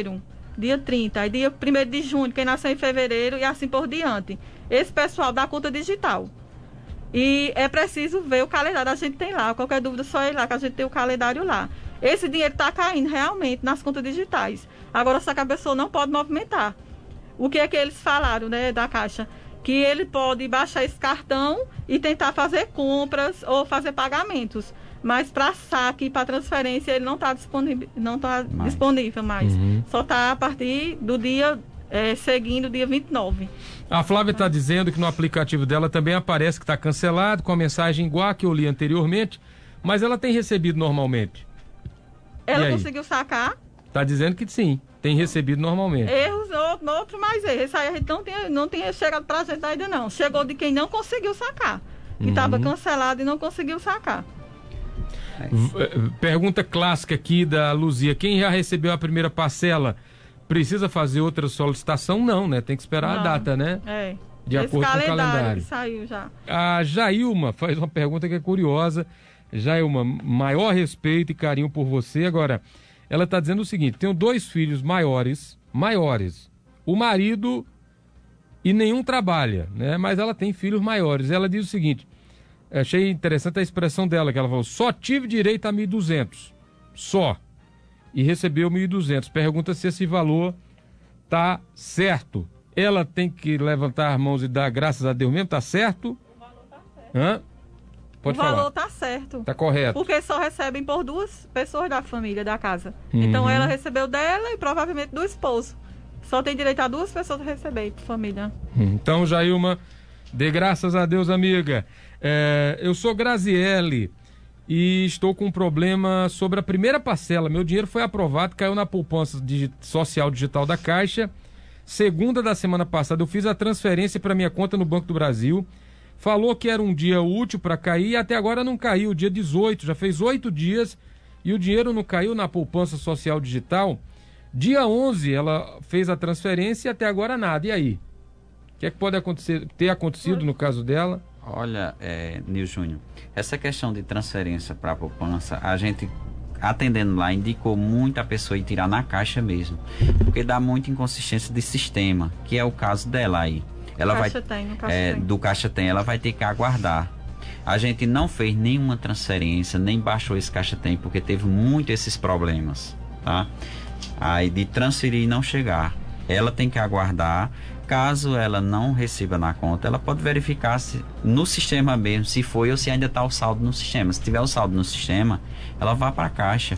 dia trinta, aí dia primeiro de junho, quem nasceu em fevereiro e assim por diante. Esse pessoal dá conta digital. E é preciso ver o calendário, a gente tem lá, qualquer dúvida só ir lá, que a gente tem o calendário lá. Esse dinheiro está caindo realmente nas contas digitais. Agora, só que a pessoa não pode movimentar. O que é que eles falaram, né, da Caixa? Que ele pode baixar esse cartão e tentar fazer compras ou fazer pagamentos. Mas para saque e para transferência ele não está disponível, não tá disponível mais. Uhum. Só está a partir do dia é, seguindo, dia vinte e nove. A Flávia está dizendo que no aplicativo dela também aparece que está cancelado, com a mensagem igual a que eu li anteriormente, mas ela tem recebido normalmente. Ela conseguiu sacar? Está dizendo que sim, tem recebido normalmente. Erros, outro, outro mais erros. Isso aí a gente não tinha, não tinha chegado para a gente ainda não. Chegou de quem não conseguiu sacar. Que estava uhum. cancelado e não conseguiu sacar. Pergunta clássica aqui da Luzia: quem já recebeu a primeira parcela precisa fazer outra solicitação? Não, né? Tem que esperar não. a data, né? É. De Esse acordo calendário com o calendário. Que saiu já. A Jailma faz uma pergunta que é curiosa. Jailma, maior respeito e carinho por você. Agora, ela está dizendo o seguinte: tenho dois filhos maiores, maiores. O marido e nenhum trabalha, né? Mas ela tem filhos maiores. Ela diz o seguinte: achei interessante a expressão dela, que ela falou: só tive direito a mil e duzentos, só, e recebeu mil e duzentos. Pergunta se esse valor tá certo. Ela tem que levantar as mãos e dar graças a Deus mesmo, tá certo? O valor tá certo. Hã? Pode o falar. valor tá certo. Tá correto. Porque só recebem por duas pessoas da família, da casa. Uhum. Então ela recebeu dela e provavelmente do esposo. Só tem direito a duas pessoas receber, família. Então, Jailma, dê graças a Deus, amiga. É, eu sou Graziele e estou com um problema sobre a primeira parcela. Meu dinheiro foi aprovado, caiu na poupança digi- social digital da Caixa. Segunda da semana passada eu fiz a transferência para minha conta no Banco do Brasil. Falou que era um dia útil para cair e até agora não caiu. Dia dezoito, já fez oito dias e o dinheiro não caiu na poupança social digital. Dia onze ela fez a transferência e até agora nada. E aí? O que é que pode acontecer, ter acontecido no caso dela? Olha, é, Nil Júnior, essa questão de transferência para a poupança, a gente, atendendo lá, indicou muito a pessoa ir tirar na Caixa mesmo, porque dá muita inconsistência de sistema, que é o caso dela aí. Ela Caixa vai, tem, Caixa é, tem. do Caixa Tem, ela vai ter que aguardar. A gente não fez nenhuma transferência, nem baixou esse Caixa Tem, porque teve muito esses problemas, tá? Aí de transferir e não chegar. Ela tem que aguardar. Caso ela não receba na conta, ela pode verificar se, no sistema mesmo, se foi ou se ainda está o saldo no sistema. Se tiver o saldo no sistema, ela vai para a Caixa.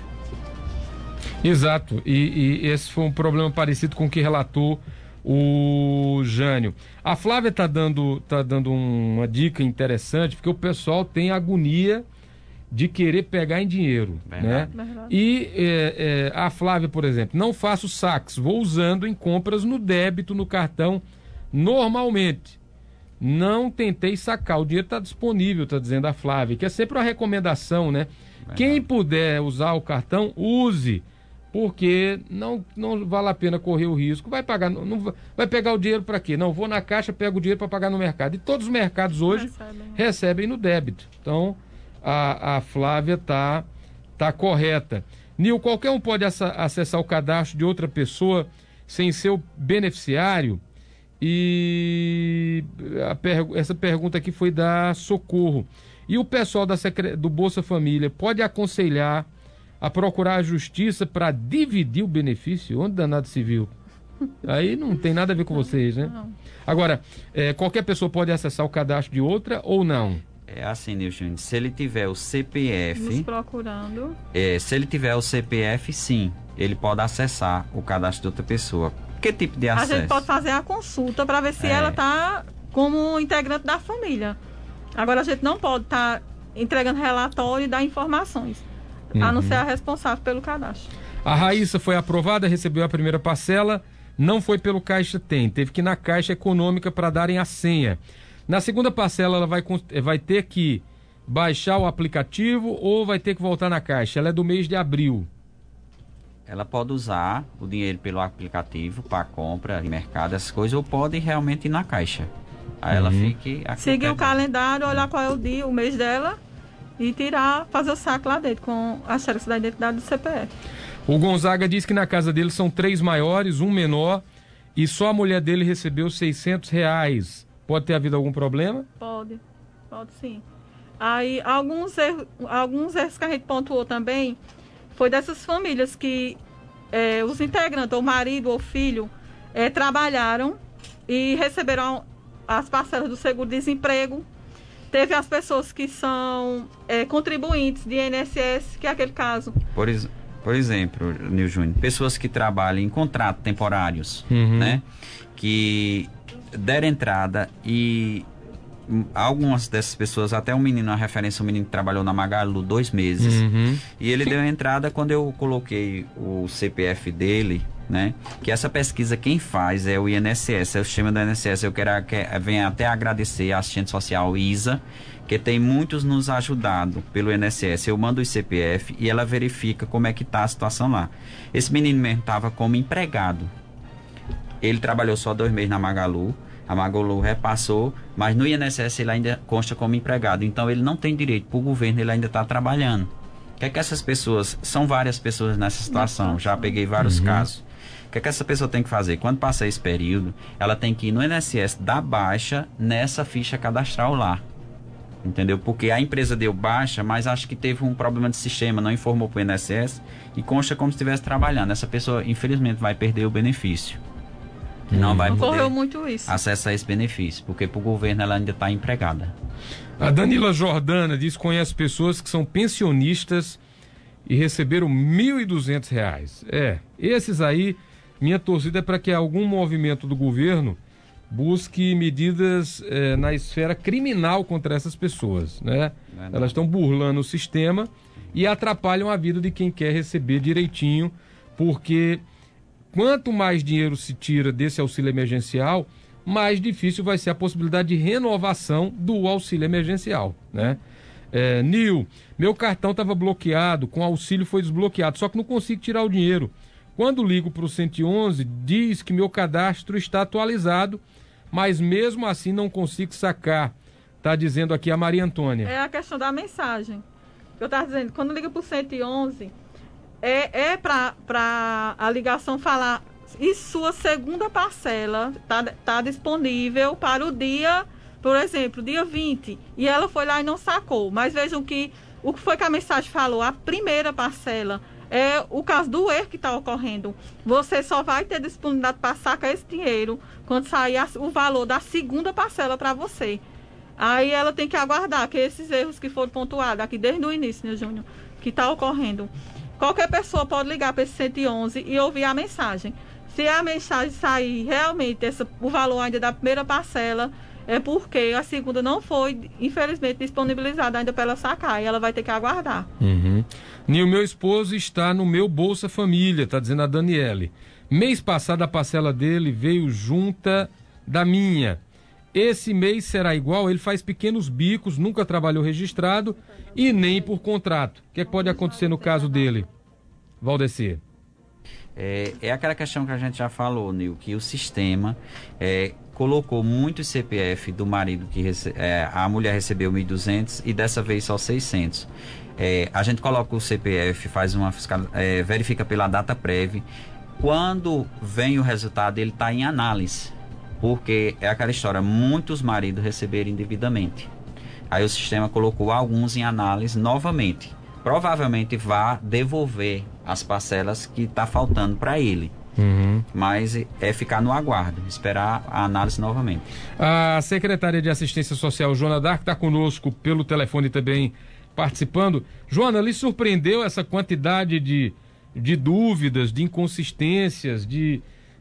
Exato. E, e esse foi um problema parecido com o que relatou o Jânio. A Flávia está dando, tá dando uma dica interessante, porque o pessoal tem agonia de querer pegar em dinheiro, verdade, né? Verdade. E é, é, a Flávia, por exemplo, não faço saques, vou usando em compras no débito, no cartão, normalmente. Não tentei sacar, o dinheiro está disponível, está dizendo a Flávia, que é sempre uma recomendação, né? Verdade. Quem puder usar o cartão, use, porque não, não vale a pena correr o risco. Vai pagar, não, vai pegar o dinheiro para quê? Não, vou na Caixa, pego o dinheiro para pagar no mercado. E todos os mercados hoje recebem, recebem no débito. Então, A, a Flávia tá, tá correta. Nil, qualquer um pode essa, acessar o cadastro de outra pessoa sem ser o beneficiário? E a pergu- essa pergunta aqui foi da Socorro. E o pessoal da secre- do Bolsa Família pode aconselhar a procurar a justiça para dividir o benefício? Onde danado se viu? Aí não tem nada a ver com vocês, né? Agora, é, qualquer pessoa pode acessar o cadastro de outra ou não? É assim, Nil Júnior, se ele tiver o C P F... Nos procurando. É, se ele tiver o C P F, sim, ele pode acessar o cadastro de outra pessoa. Que tipo de acesso? A gente pode fazer a consulta para ver se é. ela está como integrante da família. Agora, a gente não pode estar tá entregando relatório e dar informações, uhum. a não ser a responsável pelo cadastro. A Raíssa foi aprovada, recebeu a primeira parcela, não foi pelo Caixa Tem, teve que ir na Caixa Econômica para darem a senha. Na segunda parcela, ela vai, vai ter que baixar o aplicativo ou vai ter que voltar na Caixa? Ela é do mês de abril. Ela pode usar o dinheiro pelo aplicativo para compra, mercado, essas coisas, ou pode realmente ir na Caixa. Aí uhum. ela fique... Seguir o calendário, olhar qual é o dia, o mês dela e tirar, fazer o saque lá dentro com a xerox da identidade do C P F. O Gonzaga diz que na casa dele são três maiores, um menor, e só a mulher dele recebeu seiscentos reais. Pode ter havido algum problema? Pode, pode sim. Aí, alguns erros, alguns erros que a gente pontuou também foi dessas famílias que é, os integrantes, ou marido ou filho, é, trabalharam e receberam as parcelas do seguro-desemprego. Teve as pessoas que são é, contribuintes de I N S S, que é aquele caso. Por, ex por exemplo, Nil Júnior, pessoas que trabalham em contratos temporários, uhum. né? Que deram entrada e algumas dessas pessoas, até um menino, a referência, um menino que trabalhou na Magalu dois meses, uhum. e ele deu entrada quando eu coloquei o C P F dele, né? Que essa pesquisa quem faz é o I N S S, é o sistema do I N S S. Eu quero que venha até agradecer a assistente social Isa, que tem muitos nos ajudado pelo I N S S. Eu mando o C P F e ela verifica como é que está a situação lá. Esse menino mesmo estava como empregado. Ele trabalhou só dois meses na Magalu. A Magalu repassou, mas no I N S S ele ainda consta como empregado. Então ele não tem direito, para o governo ele ainda está trabalhando. O que é que essas pessoas, são várias pessoas nessa situação, já peguei vários uhum. casos. O que é que essa pessoa tem que fazer? Quando passar esse período, ela tem que ir no I N S S dar baixa nessa ficha cadastral lá. Entendeu? Porque a empresa deu baixa, mas acho que teve um problema de sistema, não informou para o I N S S e consta como se estivesse trabalhando. Essa pessoa, infelizmente, vai perder o benefício. Não vai poder muito isso. acessar esse benefício, porque para o governo ela ainda está empregada. A Danila Jordana diz que conhece pessoas que são pensionistas e receberam mil e duzentos reais. É, esses aí, minha torcida é para que algum movimento do governo busque medidas é, na esfera criminal contra essas pessoas, né? Verdade. Elas estão burlando o sistema e atrapalham a vida de quem quer receber direitinho, porque quanto mais dinheiro se tira desse auxílio emergencial, mais difícil vai ser a possibilidade de renovação do auxílio emergencial, né? É, Nil, meu cartão estava bloqueado, com auxílio foi desbloqueado, só que não consigo tirar o dinheiro. Quando ligo para o cento e onze, diz que meu cadastro está atualizado, mas mesmo assim não consigo sacar. Está dizendo aqui a Maria Antônia. É a questão da mensagem. Eu estava dizendo, quando liga para o cento e onze... É, é para a ligação falar e sua segunda parcela está tá disponível para o dia, por exemplo, dia vinte. E ela foi lá e não sacou. Mas vejam que o que foi que a mensagem falou, a primeira parcela, é o caso do erro que está ocorrendo. Você só vai ter disponibilidade para sacar esse dinheiro quando sair a, o valor da segunda parcela para você. Aí ela tem que aguardar que esses erros que foram pontuados aqui desde o início, né, Júnior, que está ocorrendo. Qualquer pessoa pode ligar para esse cento e onze e ouvir a mensagem. Se a mensagem sair realmente essa, o valor ainda da primeira parcela, é porque a segunda não foi, infelizmente, disponibilizada ainda para ela sacar. E ela vai ter que aguardar. Uhum. Nil, meu esposo está no meu Bolsa Família, está dizendo a Daniele. Mês passado a parcela dele veio junta da minha. Esse mês será igual, ele faz pequenos bicos, nunca trabalhou registrado e nem por contrato. O que, é que pode acontecer no caso dele, Valdeci? É, é aquela questão que a gente já falou, Nil, que o sistema é, colocou muitos C P F do marido, que rece- é, a mulher recebeu mil e duzentos e dessa vez só seiscentos. É, a gente coloca o C P F, faz uma fiscal, é, verifica pela data prévia. Quando vem o resultado, ele está em análise. Porque é aquela história, muitos maridos receberam indevidamente. Aí o sistema colocou alguns em análise novamente. Provavelmente vai devolver as parcelas que está faltando para ele. Uhum. Mas é ficar no aguardo, esperar a análise novamente. A secretária de Assistência Social, Joana Dark, está conosco pelo telefone também participando. Joana, lhe surpreendeu essa quantidade de, de dúvidas, de inconsistências, de...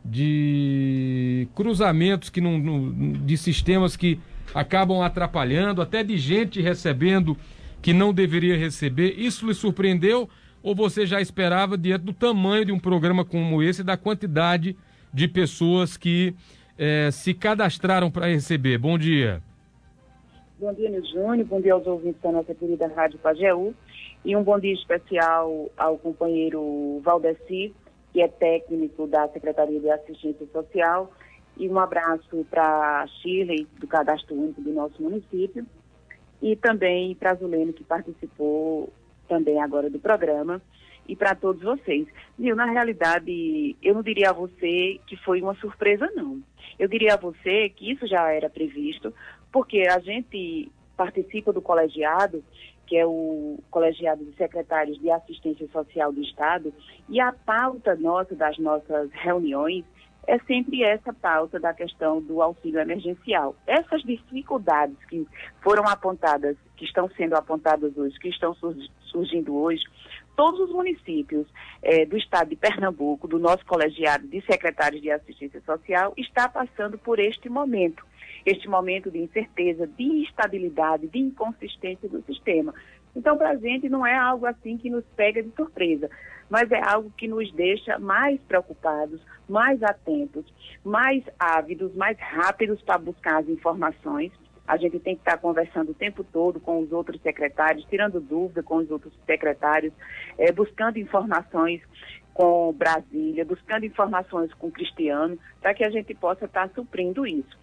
de cruzamentos que não, não, de sistemas que acabam atrapalhando, até de gente recebendo que não deveria receber? Isso lhe surpreendeu ou você já esperava diante do tamanho de um programa como esse, da quantidade de pessoas que eh, se cadastraram para receber? Bom dia. Bom dia, Nil Júnior, bom dia aos ouvintes da nossa querida Rádio Pajeú e um bom dia especial ao companheiro Valdeci, que é técnico da Secretaria de Assistência Social, e um abraço para a Shirley, do Cadastro Único do nosso município, e também para a Zulene, que participou também agora do programa, e para todos vocês. Nil, na realidade, eu não diria a você que foi uma surpresa, não. Eu diria a você que isso já era previsto, porque a gente participa do colegiado, que é o colegiado de secretários de assistência social do Estado, e a pauta nossa, das nossas reuniões, é sempre essa pauta da questão do auxílio emergencial. Essas dificuldades que foram apontadas, que estão sendo apontadas hoje, que estão surgindo hoje, todos os municípios eh, do estado de Pernambuco, do nosso colegiado de secretários de assistência social, está passando por este momento. Este momento de incerteza, de instabilidade, de inconsistência do sistema. Então, para a gente não é algo assim que nos pega de surpresa, mas é algo que nos deixa mais preocupados, mais atentos, mais ávidos, mais rápidos para buscar as informações. A gente tem que estar conversando o tempo todo com os outros secretários, tirando dúvida com os outros secretários, é, buscando informações com Brasília, buscando informações com Cristiano, para que a gente possa estar suprindo isso.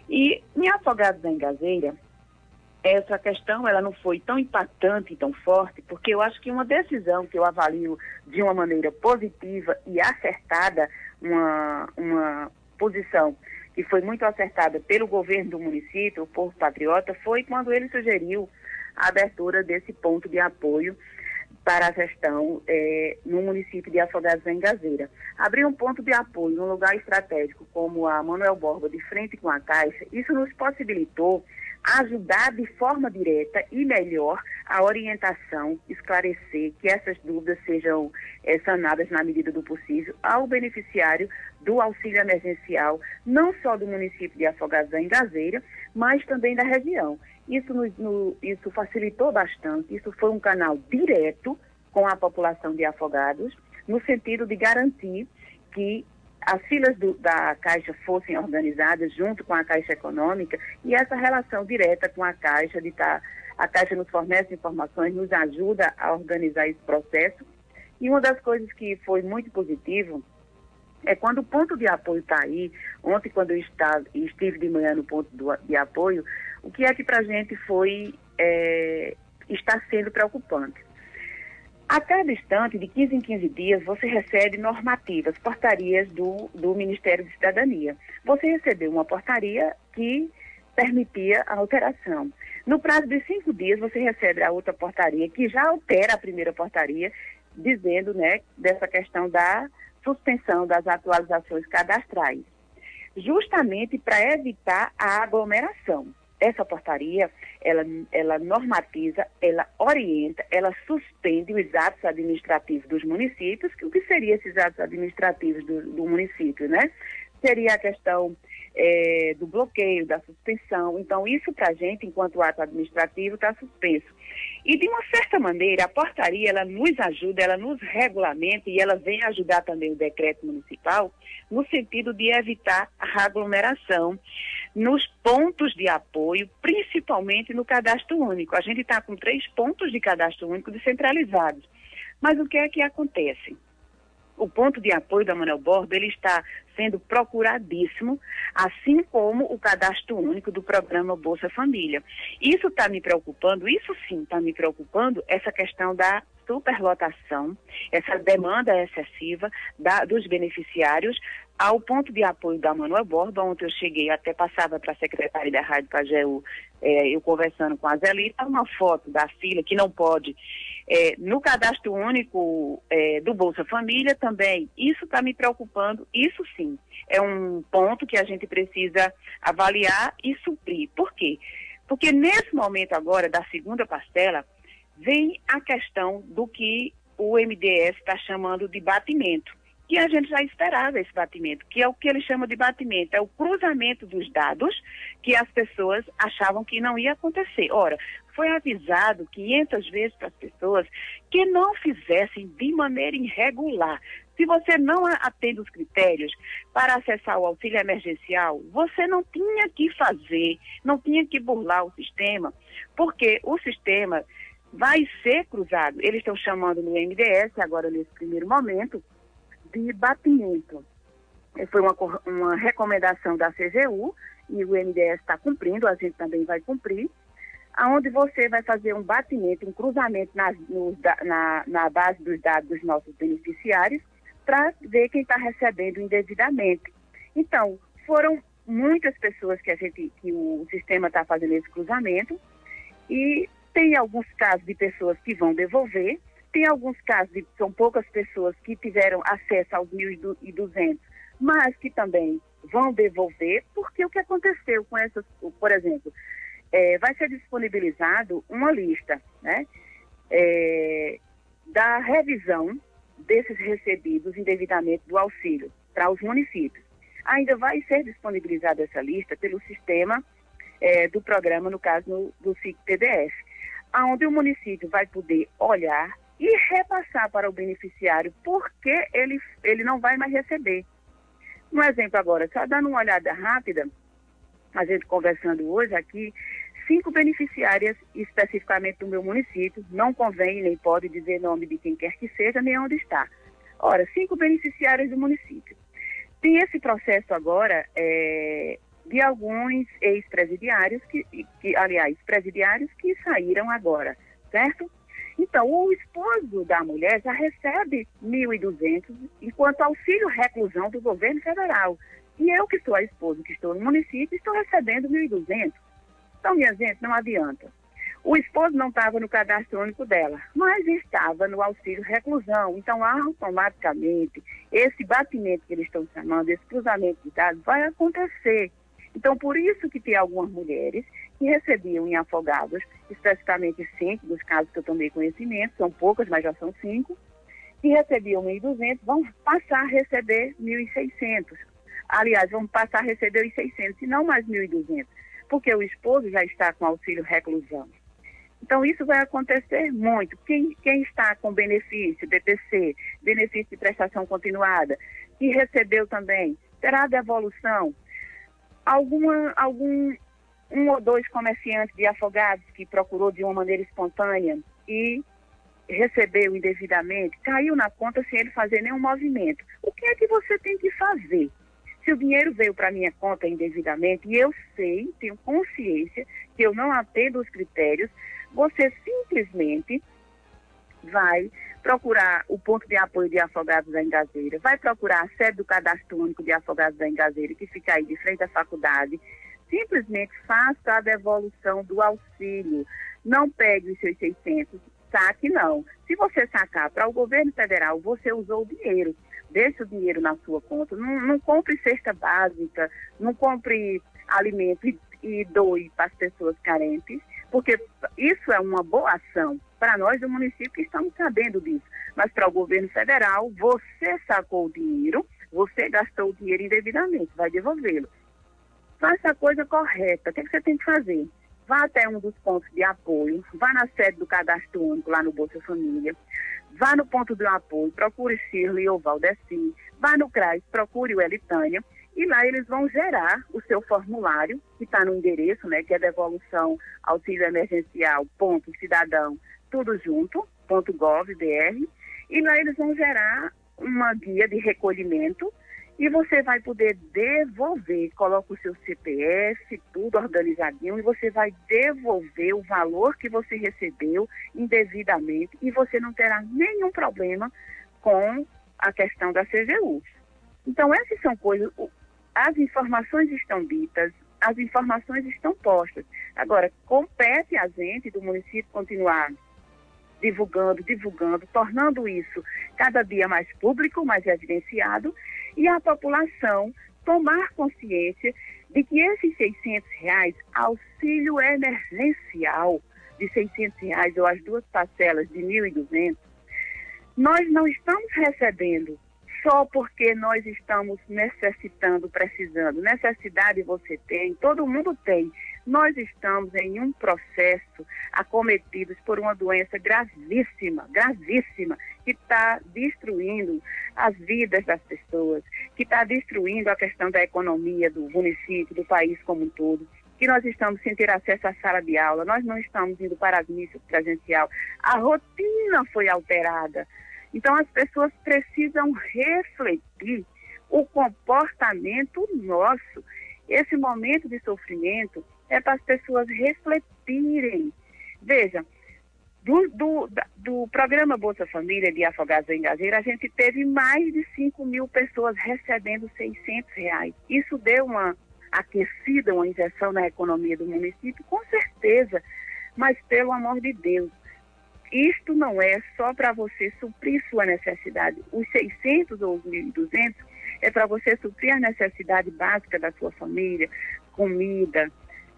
E em Afogados da Engazeira, essa questão ela não foi tão impactante e tão forte, porque eu acho que uma decisão que eu avalio de uma maneira positiva e acertada, uma, uma posição que foi muito acertada pelo governo do município, o Povo Patriota, foi quando ele sugeriu a abertura desse ponto de apoio para a gestão é, no município de Afogados da Engazeira. Abrir um ponto de apoio num lugar estratégico como a Manuel Borba, de frente com a Caixa, isso nos possibilitou ajudar de forma direta e melhor a orientação, esclarecer que essas dúvidas sejam é, sanadas na medida do possível ao beneficiário do auxílio emergencial, não só do município de Afogados da Engazeira, mas também da região. Isso, no, no, isso facilitou bastante, isso foi um canal direto com a população de Afogados, no sentido de garantir que as filas do, da Caixa fossem organizadas junto com a Caixa Econômica e essa relação direta com a Caixa, de tá, a Caixa nos fornece informações, nos ajuda a organizar esse processo. E uma das coisas que foi muito positivo é quando o ponto de apoio está aí. Ontem, quando eu estava, estive de manhã no ponto do, de apoio, o que é que para a gente foi, é, está sendo preocupante. A cada instante, de quinze em quinze dias, você recebe normativas, portarias do, do Ministério de Cidadania. Você recebeu uma portaria que permitia a alteração. No prazo de cinco dias, você recebe a outra portaria, que já altera a primeira portaria, dizendo, né, dessa questão da suspensão das atualizações cadastrais, justamente para evitar a aglomeração. Essa portaria, ela, ela normatiza, ela orienta, ela suspende os atos administrativos dos municípios. Que o que seriam esses atos administrativos do, do município, né? Seria a questão é, do bloqueio, da suspensão. Então, isso para a gente, enquanto ato administrativo, está suspenso. E, de uma certa maneira, a portaria, ela nos ajuda, ela nos regulamenta e ela vem ajudar também o decreto municipal no sentido de evitar a aglomeração nos pontos de apoio, principalmente no cadastro único. A gente está com três pontos de cadastro único descentralizados. Mas o que é que acontece? O ponto de apoio da Manuel Borba, ele está sendo procuradíssimo, assim como o cadastro único do programa Bolsa Família. Isso está me preocupando, isso sim está me preocupando, essa questão da superlotação, essa demanda excessiva da, dos beneficiários ao ponto de apoio da Manuel Borba. Ontem eu cheguei, até passava para a secretária da Rádio Pajeú, é, eu conversando com a Zelita, uma foto da fila que não pode, é, no cadastro único é, do Bolsa Família também. Isso está me preocupando, isso sim, é um ponto que a gente precisa avaliar e suprir. Por quê? Porque nesse momento agora da segunda parcela, vem a questão do que o M D S está chamando de batimento, que a gente já esperava esse batimento, que é o que ele chama de batimento, é o cruzamento dos dados que as pessoas achavam que não ia acontecer. Ora, foi avisado quinhentas vezes para as pessoas que não fizessem de maneira irregular. Se você não atende os critérios para acessar o auxílio emergencial, você não tinha que fazer, não tinha que burlar o sistema, porque o sistema vai ser cruzado. Eles estão chamando no M D S, agora nesse primeiro momento, de batimento. Foi uma, uma recomendação da C G U e o M D S está cumprindo, a gente também vai cumprir, onde você vai fazer um batimento, um cruzamento nas, nos, na, na base dos dados dos nossos beneficiários para ver quem está recebendo indevidamente. Então, foram muitas pessoas que, a gente, que o sistema está fazendo esse cruzamento e tem alguns casos de pessoas que vão devolver, tem alguns casos de são poucas pessoas que tiveram acesso aos mil e duzentos, mas que também vão devolver, porque o que aconteceu com essas, por exemplo, é, vai ser disponibilizado uma lista, né, é, da revisão desses recebidos indevidamente do auxílio para os municípios. Ainda vai ser disponibilizada essa lista pelo sistema é, do programa, no caso no, do S I C-P D F, onde o município vai poder olhar e repassar para o beneficiário porque ele, ele não vai mais receber. Um exemplo agora, só dando uma olhada rápida, a gente conversando hoje aqui, cinco beneficiárias especificamente do meu município, não convém nem pode dizer nome de quem quer que seja, nem onde está. Ora, cinco beneficiárias do município. Tem esse processo agora é, de alguns ex-presidiários, que, que, aliás, presidiários que saíram agora, certo? Então, o esposo da mulher já recebe mil e duzentos enquanto auxílio reclusão do governo federal. E eu, que sou a esposa, que estou no município, estou recebendo mil e duzentos. Então, minha gente, não adianta. O esposo não estava no cadastro único dela, mas estava no auxílio reclusão. Então, automaticamente, esse batimento que eles estão chamando, esse cruzamento de dados, vai acontecer. Então, por isso que tem algumas mulheres que recebiam em afogados, especificamente cinco dos casos que eu tomei conhecimento, são poucas, mas já são cinco, que recebiam mil e duzentos, vão passar a receber mil e seiscentos. Aliás, vão passar a receber os seiscentos, e não mais mil e duzentos, porque o esposo já está com auxílio reclusão. Então, isso vai acontecer muito. Quem, quem está com benefício, B P C, benefício de prestação continuada, que recebeu também, terá devolução. Alguma, algum, um ou dois comerciantes de afogados que procurou de uma maneira espontânea e recebeu indevidamente, caiu na conta sem ele fazer nenhum movimento. O que é que você tem que fazer? Se o dinheiro veio para minha conta indevidamente, e eu sei, tenho consciência que eu não atendo os critérios, você simplesmente vai procurar o ponto de apoio de afogados da Engazeira, vai procurar a sede do cadastro único de afogados da Engazeira, que fica aí de frente à faculdade, simplesmente faça a devolução do auxílio. Não pegue os seus seiscentos, saque não. Se você sacar para o governo federal, você usou o dinheiro. Deixe o dinheiro na sua conta. Não, não compre cesta básica, não compre alimento e, e doe para as pessoas carentes, porque isso é uma boa ação para nós do município que estamos sabendo disso. Mas para o governo federal, você sacou o dinheiro, você gastou o dinheiro indevidamente, vai devolvê-lo. Faça a coisa correta. O que, é que você tem que fazer? Vá até um dos pontos de apoio, vá na sede do cadastro único lá no Bolsa Família, vá no ponto de apoio, procure Shirley ou Valdeci, vá no CRAS, procure o Elitânia, e lá eles vão gerar o seu formulário, que está no endereço, né, que é devolução auxílio emergencial, ponto, cidadão, tudo junto, ponto gov, br, e lá eles vão gerar uma guia de recolhimento, e você vai poder devolver, coloca o seu C P F, tudo organizadinho, e você vai devolver o valor que você recebeu indevidamente, e você não terá nenhum problema com a questão da C G U. Então, essas são coisas, as informações estão ditas, as informações estão postas. Agora, compete a gente do município continuar divulgando, divulgando, tornando isso cada dia mais público, mais evidenciado, e a população tomar consciência de que esses seiscentos reais, auxílio emergencial de seiscentos reais ou as duas parcelas de mil e duzentos, nós não estamos recebendo só porque nós estamos necessitando, precisando. Necessidade você tem, todo mundo tem. Nós estamos em um processo acometidos por uma doença gravíssima, gravíssima, que está destruindo as vidas das pessoas, que está destruindo a questão da economia do município, do país como um todo, que nós estamos sem ter acesso à sala de aula, nós não estamos indo para as missas presencial, a rotina foi alterada. Então, as pessoas precisam refletir o comportamento nosso. Esse momento de sofrimento é para as pessoas refletirem. Veja, do, do, do programa Bolsa Família de Afogados em Gageiro, a gente teve mais de cinco mil pessoas recebendo seiscentos reais. Isso deu uma aquecida, uma injeção na economia do município, com certeza, mas pelo amor de Deus, isto não é só para você suprir sua necessidade. Os seiscentos ou os mil e duzentos é para você suprir a necessidade básica da sua família, comida,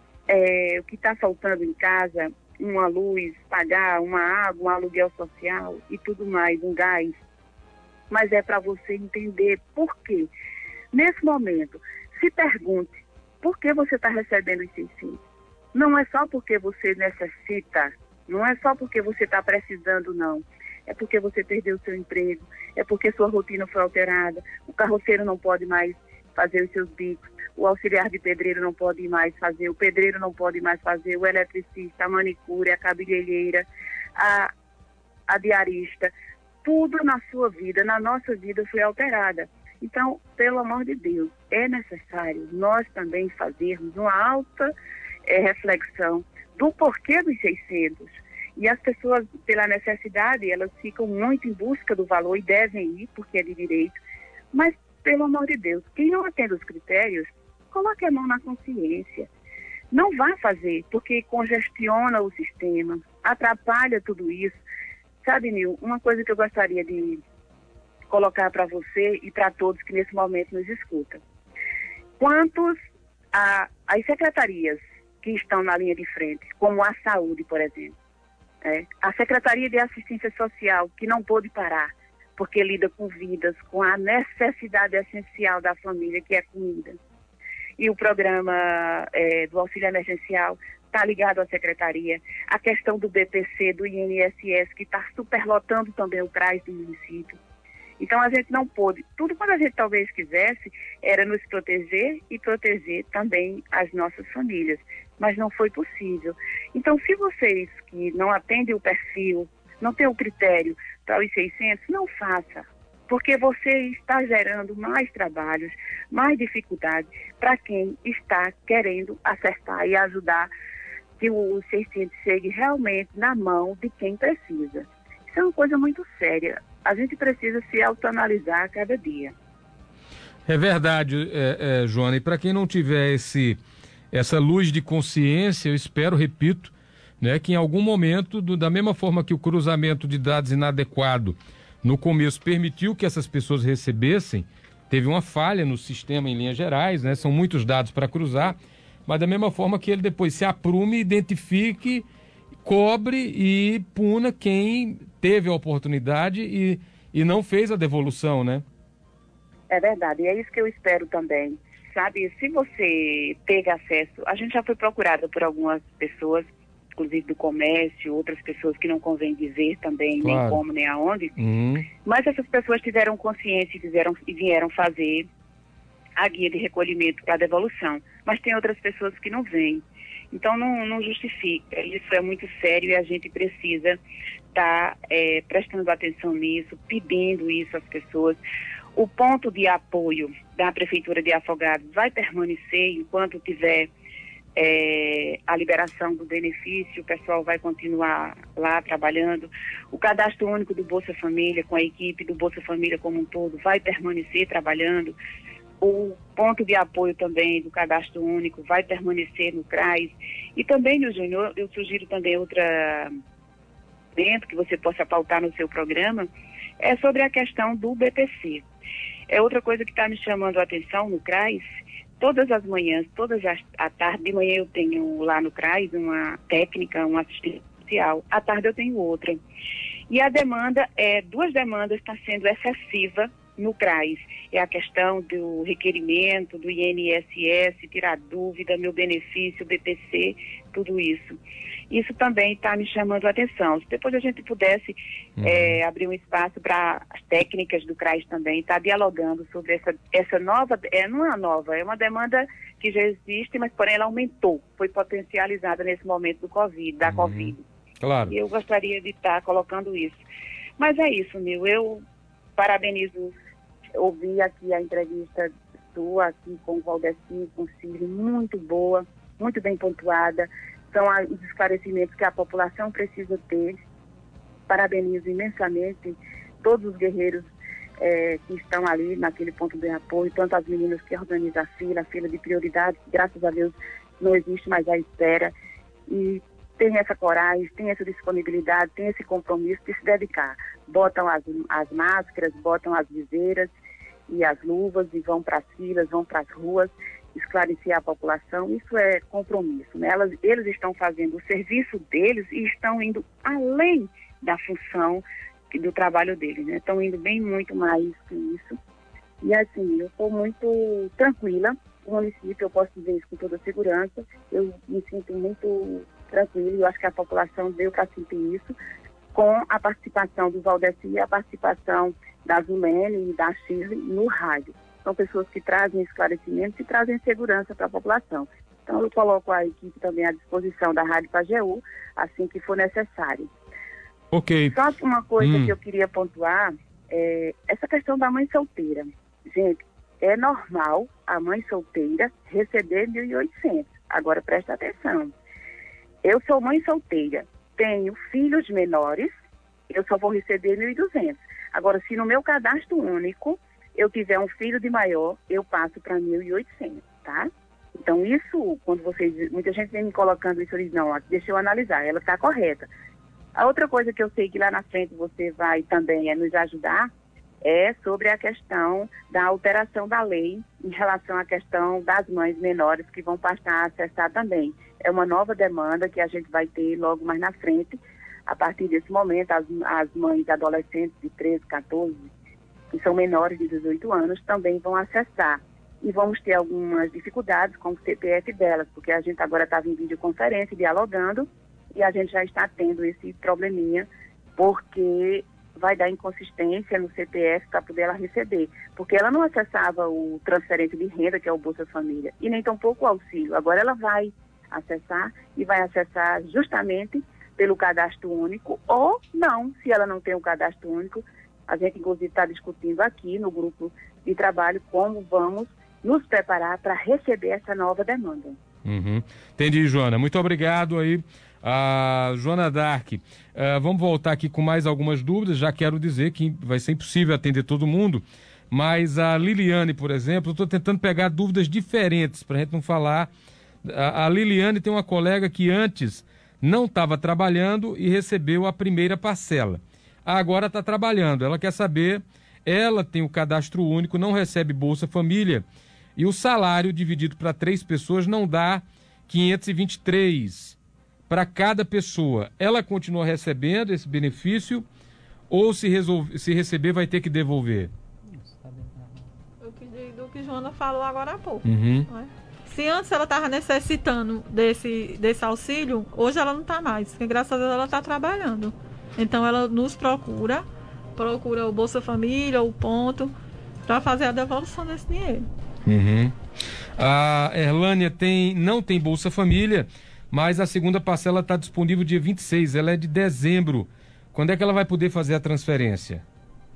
é, o que está faltando em casa, uma luz, pagar uma água, um aluguel social e tudo mais, um gás. Mas é para você entender por quê. Nesse momento, se pergunte, por que você está recebendo os seiscentos? Não é só porque você necessita, não é só porque você está precisando, não. É porque você perdeu seu emprego, é porque sua rotina foi alterada, o carroceiro não pode mais fazer os seus bicos, o auxiliar de pedreiro não pode mais fazer, o pedreiro não pode mais fazer, o eletricista, a manicure, a cabeleireira, a, a diarista, tudo na sua vida, na nossa vida foi alterada. Então, pelo amor de Deus, é necessário nós também fazermos uma alta é, reflexão do porquê dos seiscentos. E as pessoas, pela necessidade, elas ficam muito em busca do valor e devem ir, porque é de direito. Mas, pelo amor de Deus, quem não atende os critérios, coloque a mão na consciência. Não vá fazer, porque congestiona o sistema, atrapalha tudo isso. Sabe, Nil, uma coisa que eu gostaria de colocar para você e para todos que nesse momento nos escutam. Quantos a, as secretarias que estão na linha de frente, como a saúde, por exemplo, é, a Secretaria de Assistência Social, que não pôde parar, porque lida com vidas, com a necessidade essencial da família, que é comida. E o programa é, do auxílio emergencial está ligado à secretaria. A questão do B P C, do I N S S, que está superlotando também o CRAS do município. Então a gente não pôde. Tudo quando a gente talvez quisesse era nos proteger e proteger também as nossas famílias. Mas não foi possível. Então, se vocês que não atendem o perfil, não têm o critério para os seiscentos, não faça. Porque você está gerando mais trabalhos, mais dificuldades para quem está querendo acertar e ajudar que os seiscentos chegue realmente na mão de quem precisa. Isso é uma coisa muito séria. A gente precisa se autoanalisar a cada dia. É verdade, é, é, Joana. E para quem não tiver esse, essa luz de consciência, eu espero, repito, né, que em algum momento, do, da mesma forma que o cruzamento de dados inadequado no começo permitiu que essas pessoas recebessem, teve uma falha no sistema em linhas gerais, né? São muitos dados para cruzar, mas da mesma forma que ele depois se aprume, identifique, cobre e puna quem teve a oportunidade e, e não fez a devolução, né? É verdade, e é isso que eu espero também. Sabe, se você teve acesso, a gente já foi procurada por algumas pessoas, inclusive do comércio, outras pessoas que não convém dizer também, claro, nem como, nem aonde, uhum. Mas essas pessoas tiveram consciência e, fizeram, e vieram fazer a guia de recolhimento para devolução. Mas tem outras pessoas que não vêm. Então não, não justifica. Isso é muito sério e a gente precisa estar tá, é, prestando atenção nisso, pedindo isso às pessoas. O ponto de apoio da Prefeitura de Afogados vai permanecer enquanto tiver É, a liberação do benefício, o pessoal vai continuar lá trabalhando. O cadastro único do Bolsa Família, com a equipe do Bolsa Família como um todo, vai permanecer trabalhando. O ponto de apoio também do cadastro único vai permanecer no CRAS. E também, meu Júnior, eu sugiro também outra dentro que você possa pautar no seu programa, é sobre a questão do B P C. É outra coisa que está me chamando a atenção no CRAS. Todas as manhãs, todas as à tarde, de manhã eu tenho lá no CRAS uma técnica, uma assistência social, à tarde eu tenho outra. E a demanda, é, duas demandas está sendo excessiva no CRAS. É a questão do requerimento, do I N S S, tirar dúvida, meu benefício, B P C, tudo isso. Isso também está me chamando a atenção. Se depois a gente pudesse uhum. é, abrir um espaço para as técnicas do CRAS também, estar tá dialogando sobre essa, essa nova, é, não é uma nova, é uma demanda que já existe, mas porém ela aumentou, foi potencializada nesse momento do Covid, da uhum. Covid. Claro. E eu gostaria de estar tá colocando isso. Mas é isso, Nil, eu parabenizo, ouvi aqui a entrevista sua aqui com o Valdeci, com o Cílio, muito boa, muito bem pontuada, são a, os esclarecimentos que a população precisa ter. Parabenizo imensamente todos os guerreiros é, que estão ali naquele ponto de apoio, tanto as meninas que organizam a fila, a fila de prioridade, graças a Deus não existe mais a espera, e tem essa coragem, tem essa disponibilidade, tem esse compromisso de se dedicar. Botam as, as máscaras, botam as viseiras e as luvas e vão para as filas, vão para as ruas, esclarecer a população. Isso é compromisso, né? Elas, eles estão fazendo o serviço deles e estão indo além da função do trabalho deles, né? Estão indo bem muito mais que isso. E assim, eu estou muito tranquila. O município, eu posso dizer isso com toda segurança, eu me sinto muito tranquila, e eu acho que a população deu para sentir isso, com a participação do Valdeci e a participação da Zulene e da Shirley no rádio. São pessoas que trazem esclarecimentos e trazem segurança para a população. Então eu coloco a equipe também à disposição da Rádio Pajeú, assim que for necessário. Ok. Só uma coisa hum. que eu queria pontuar, é essa questão da mãe solteira. Gente, é normal a mãe solteira receber mil e oitocentos. Agora presta atenção. Eu sou mãe solteira, tenho filhos menores, eu só vou receber mil e duzentos. Agora, se no meu cadastro único eu tiver um filho de maior, eu passo para mil e oitocentos, tá? Então, isso, quando vocês... Muita gente vem me colocando isso, eu digo, não, deixa eu analisar, ela está correta. A outra coisa que eu sei que lá na frente você vai também é nos ajudar é sobre a questão da alteração da lei em relação à questão das mães menores que vão passar a acessar também. É uma nova demanda que a gente vai ter logo mais na frente. A partir desse momento, as, as mães adolescentes de treze, quatorze, que são menores de dezoito anos, também vão acessar. E vamos ter algumas dificuldades com o C P F delas, porque a gente agora estava em videoconferência, dialogando, e a gente já está tendo esse probleminha, porque vai dar inconsistência no C P F para poder ela receber. Porque ela não acessava o transferência de renda, que é o Bolsa Família, e nem tampouco o auxílio. Agora ela vai acessar, e vai acessar justamente pelo cadastro único, ou não, se ela não tem o cadastro único. A gente, inclusive, está discutindo aqui no grupo de trabalho como vamos nos preparar para receber essa nova demanda. Uhum. Entendi, Joana. Muito obrigado aí, a Joana Dark. Uh, vamos voltar aqui com mais algumas dúvidas. Já quero dizer que vai ser impossível atender todo mundo, mas a Liliane, por exemplo, eu estou tentando pegar dúvidas diferentes para a gente não falar. A, a Liliane tem uma colega que antes não estava trabalhando e recebeu a primeira parcela. Agora está trabalhando. Ela quer saber, ela tem o cadastro único, não recebe Bolsa Família, e o salário dividido para três pessoas não dá quinhentos e vinte e três para cada pessoa. Ela continua recebendo esse benefício ou se, resolve, se receber vai ter que devolver? O que, do que Joana falou agora há pouco. Uhum. Não é? Se antes ela estava necessitando desse, desse auxílio, hoje ela não está mais, porque graças a Deus ela está trabalhando. Então ela nos procura, procura o Bolsa Família, o ponto, para fazer a devolução desse dinheiro. Uhum. A Erlânia tem, não tem Bolsa Família, mas a segunda parcela está disponível dia vinte e seis, ela é de dezembro. Quando é que ela vai poder fazer a transferência?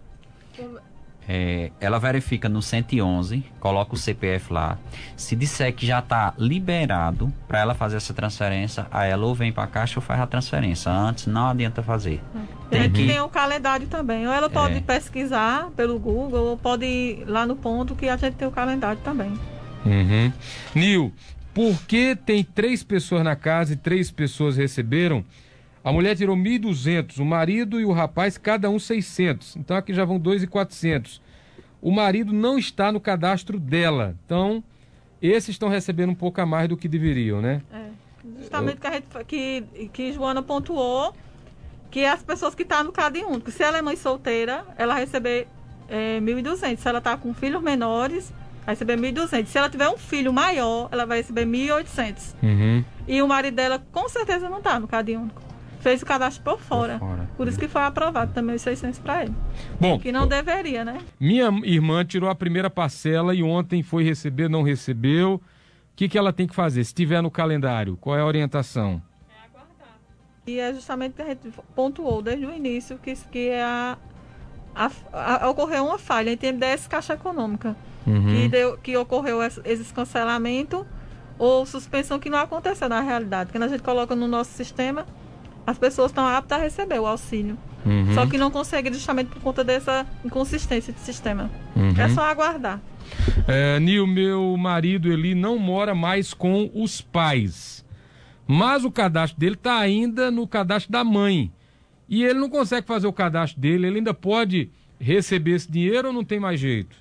É, ela verifica no cento e onze, coloca o C P F lá. Se disser que já está liberado para ela fazer essa transferência, aí ela ou vem para a Caixa ou faz a transferência. Antes não adianta fazer. Tem, Tem, que... tem o calendário também. Ou ela pode é. pesquisar pelo Google, ou pode ir lá no ponto que a gente tem o calendário também. Uhum. Nil, por que tem três pessoas na casa e três pessoas receberam? A mulher tirou mil e duzentos, o marido e o rapaz, cada um seiscentos. Então aqui já vão dois mil e quatrocentos. O marido não está no cadastro dela. Então, esses estão recebendo um pouco a mais do que deveriam, né? É. Justamente Eu... que, a gente, que, que Joana pontuou que as pessoas que estão no Cadê Único, se ela é mãe solteira, ela vai receber é, mil e duzentos. Se ela está com filhos menores, vai receber mil e duzentos. Se ela tiver um filho maior, ela vai receber mil e oitocentos. Uhum. E o marido dela, com certeza, não está no Cadê Único. Fez o cadastro por fora. por fora. Por isso que foi aprovado também os seiscentos para ele. Bom, que não deveria, né? Minha irmã tirou a primeira parcela e ontem foi receber, não recebeu. O que, que ela tem que fazer? Se tiver no calendário, qual é a orientação? É aguardar. E é justamente o que a gente pontuou desde o início, que, que é a, a, a, ocorreu uma falha em termos dessa Caixa Econômica. Uhum. Que, deu, que ocorreu esses cancelamentos ou suspensão que não aconteceu na realidade. Quando a gente coloca no nosso sistema, as pessoas estão aptas a receber o auxílio. Uhum. Só que não conseguem justamente por conta dessa inconsistência de sistema. Uhum. É só aguardar. É, Nil, meu marido, ele não mora mais com os pais, mas o cadastro dele está ainda no cadastro da mãe. E ele não consegue fazer o cadastro dele, ele ainda pode receber esse dinheiro ou não tem mais jeito?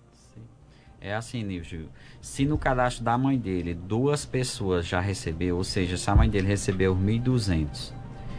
É assim, Nilgio, se no cadastro da mãe dele duas pessoas já recebeu, ou seja, se a mãe dele recebeu mil e duzentos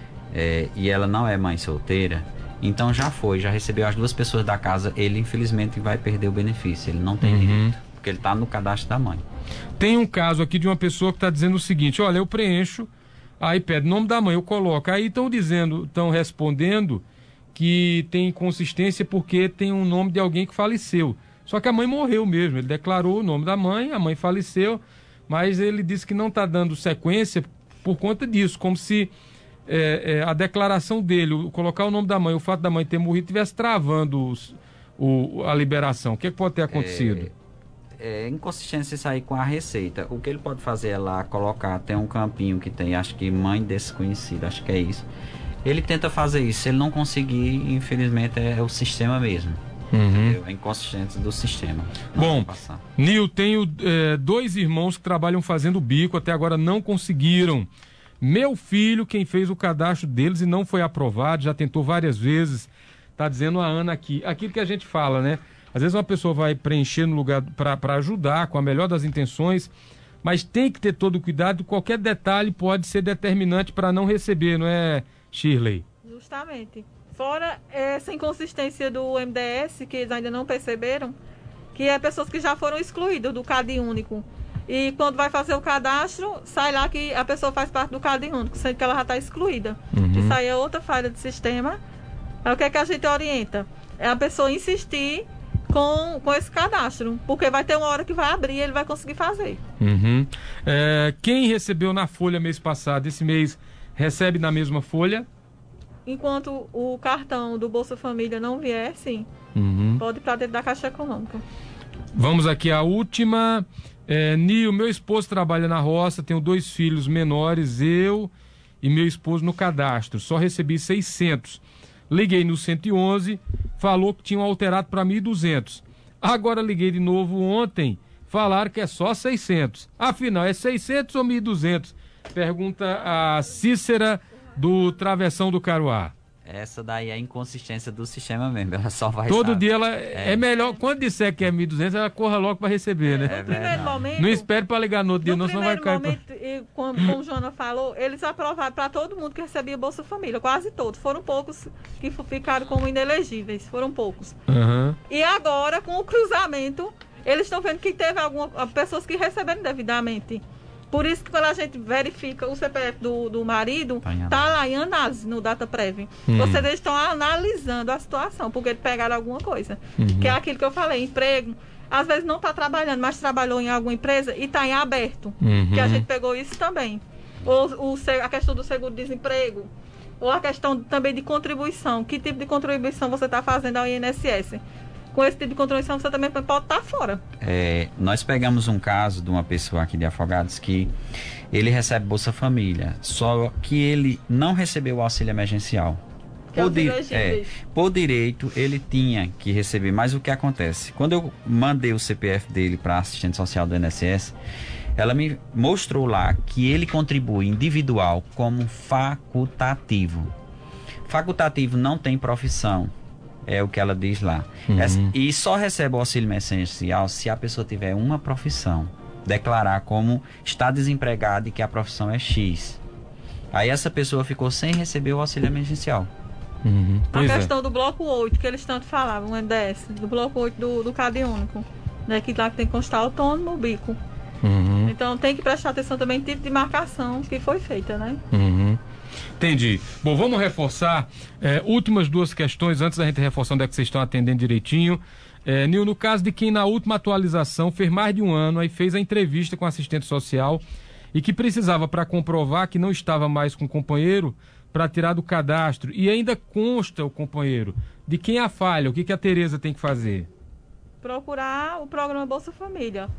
é, e ela não é mãe solteira, então já foi, já recebeu as duas pessoas da casa, ele infelizmente vai perder o benefício, ele não tem uhum. direito, porque ele está no cadastro da mãe. Tem um caso aqui de uma pessoa que está dizendo o seguinte, olha, eu preencho, aí pede o nome da mãe, eu coloco, aí estão dizendo, estão respondendo que tem inconsistência porque tem um nome de alguém que faleceu. Só que a mãe morreu mesmo, ele declarou o nome da mãe, a mãe faleceu, mas ele disse que não está dando sequência por conta disso, como se é, é, a declaração dele, o, colocar o nome da mãe, o fato da mãe ter morrido, estivesse travando os, o, a liberação. O que, é que pode ter acontecido? É, é inconsistência isso aí com a receita. O que ele pode fazer é lá colocar, tem um campinho que tem, acho que mãe desconhecida, acho que é isso. Ele tenta fazer isso, se ele não conseguir, infelizmente é, é o sistema mesmo. Uhum. É inconsistente do sistema. Bom, Nil, tenho é, dois irmãos que trabalham fazendo bico, até agora não conseguiram. Meu filho, quem fez o cadastro deles e não foi aprovado, já tentou várias vezes, tá dizendo a Ana aqui, aquilo que a gente fala, né? Às vezes uma pessoa vai preencher no lugar para ajudar, com a melhor das intenções, mas tem que ter todo o cuidado, qualquer detalhe pode ser determinante para não receber, não é, Shirley? Justamente. Fora essa inconsistência do M D S, que eles ainda não perceberam, que é pessoas que já foram excluídas do CAD único. E quando vai fazer o cadastro, sai lá que a pessoa faz parte do CAD único, sendo que ela já está excluída. Uhum. Isso aí é outra falha do sistema. É o que é que a gente orienta? É a pessoa insistir com, com esse cadastro, porque vai ter uma hora que vai abrir e ele vai conseguir fazer. Uhum. É, quem recebeu na folha mês passado, esse mês recebe na mesma folha? Enquanto o cartão do Bolsa Família não vier, sim. Uhum. Pode ir para dentro da Caixa Econômica. Vamos aqui à última. É, Nil, meu esposo trabalha na roça, tenho dois filhos menores, eu e meu esposo no cadastro. Só recebi seiscentos. Liguei no cento e onze, falou que tinham alterado para mil e duzentos. Agora liguei de novo ontem, falaram que é só seiscentos. Afinal, é seiscentos ou mil e duzentos? Pergunta a Cícera do Travessão do Caruá. Essa daí é a inconsistência do sistema mesmo, ela só vai Todo saber. dia ela é. é melhor, quando disser que é mil e duzentos, ela corra logo para receber, né? É, no primeiro momento, não espere para ligar no outro dia, não, senão vai cair. No primeiro momento, pra... como, como o Joana falou, eles aprovaram para todo mundo que recebia Bolsa Família, quase todos. Foram poucos que ficaram como inelegíveis, foram poucos. Uhum. E agora, com o cruzamento, eles estão vendo que teve algumas pessoas que receberam devidamente. Por isso que quando a gente verifica o C P F do, do marido, tá lá em análise no DataPrev. Hum. Vocês estão analisando a situação, porque eles pegaram alguma coisa. Uhum. Que é aquilo que eu falei, emprego. Às vezes não está trabalhando, mas trabalhou em alguma empresa e está em aberto. Uhum. Que a gente pegou isso também. Ou o, a questão do seguro-desemprego. Ou a questão também de contribuição. Que tipo de contribuição você está fazendo ao I N S S? Com esse tipo de contribuição você também pode estar fora. É, nós pegamos um caso de uma pessoa aqui de Afogados que ele recebe Bolsa Família, só que ele não recebeu o auxílio emergencial. Por, di é, por direito ele tinha que receber, mas o que acontece? Quando eu mandei o C P F dele para a assistente social do I N S S, ela me mostrou lá que ele contribui individual como facultativo. Facultativo não tem profissão. É o que ela diz lá. Uhum. Essa, e só recebe o auxílio emergencial se a pessoa tiver uma profissão. Declarar como está desempregado e que a profissão é X. Aí essa pessoa ficou sem receber o auxílio emergencial. Uhum. A questão é. do bloco oito, que eles tanto falavam, o M D S, do bloco oito do, do CAD único. Né, que lá que tem que constar autônomo, o bico. Uhum. Então tem que prestar atenção também no tipo de marcação que foi feita, né? Uhum. Entendi. Bom, vamos reforçar é, últimas duas questões antes da gente reforçar onde é que vocês estão atendendo direitinho. É, Nil, no caso de quem na última atualização fez mais de um ano, aí fez a entrevista com assistente social e que precisava para comprovar que não estava mais com o companheiro para tirar do cadastro e ainda consta o companheiro. De quem é a falha? O que, que a Tereza tem que fazer? Procurar o programa Bolsa Família.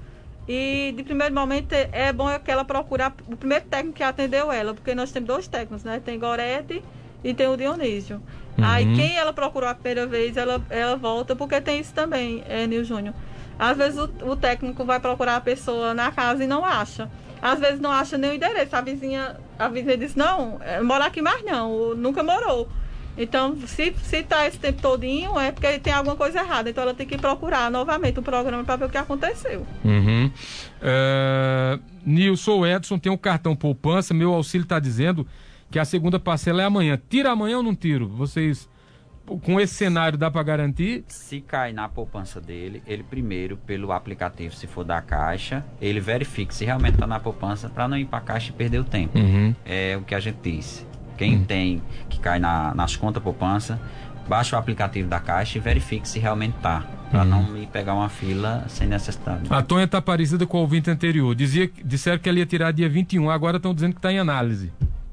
E de primeiro momento é bom que ela procurar o primeiro técnico que atendeu ela, porque nós temos dois técnicos, né? Tem Gorete e tem o Dionísio. Uhum. Aí quem ela procurou a primeira vez, ela, ela volta, porque tem isso também, é, Nil Júnior. Às vezes o, o técnico vai procurar a pessoa na casa e não acha. Às vezes não acha nem o endereço. A vizinha, a vizinha diz, não, mora aqui mais não, nunca morou. Então, se está esse tempo todinho, é porque tem alguma coisa errada. Então, ela tem que procurar novamente o programa para ver o que aconteceu. Uhum. É... Nilson Edson tem um cartão poupança. Meu auxílio está dizendo que a segunda parcela é amanhã. Tira amanhã ou não tiro? Vocês, com esse cenário, dá para garantir? Se cai na poupança dele, ele primeiro, pelo aplicativo, se for da Caixa, ele verifica se realmente está na poupança para não ir para a Caixa e perder o tempo. Uhum. É o que a gente disse. Quem hum. tem, que cai na, nas contas poupança, baixa o aplicativo da Caixa e verifique se realmente está, para hum. não ir pegar uma fila sem necessidade. A Tonha está parecida com o ouvinte anterior. Dizia, disseram que ela ia tirar dia vinte e um, agora estão dizendo que está em análise.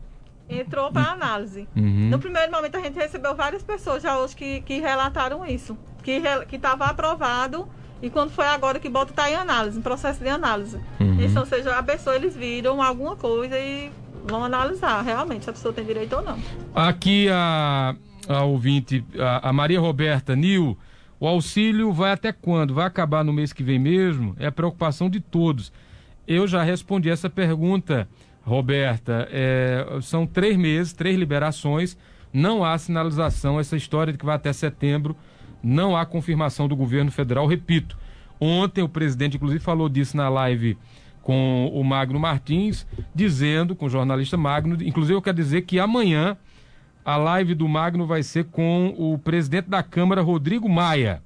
Entrou para análise. Uhum. No primeiro momento a gente recebeu várias pessoas já hoje que, que relataram isso, que estava aprovado, e quando foi agora que bota está em análise, em processo de análise. Uhum. Então, ou seja, a pessoa, eles viram alguma coisa e vão analisar realmente se a pessoa tem direito ou não. Aqui a, a ouvinte, a, a Maria Roberta, Nil, o auxílio vai até quando? Vai acabar no mês que vem mesmo? É a preocupação de todos. Eu já respondi essa pergunta, Roberta. É, são três meses, três liberações, não há sinalização, essa história de que vai até setembro, não há confirmação do governo federal. Repito, ontem o presidente inclusive falou disso na live com o Magno Martins, dizendo, com o jornalista Magno, inclusive eu quero dizer que amanhã a live do Magno vai ser com o presidente da Câmara, Rodrigo Maia,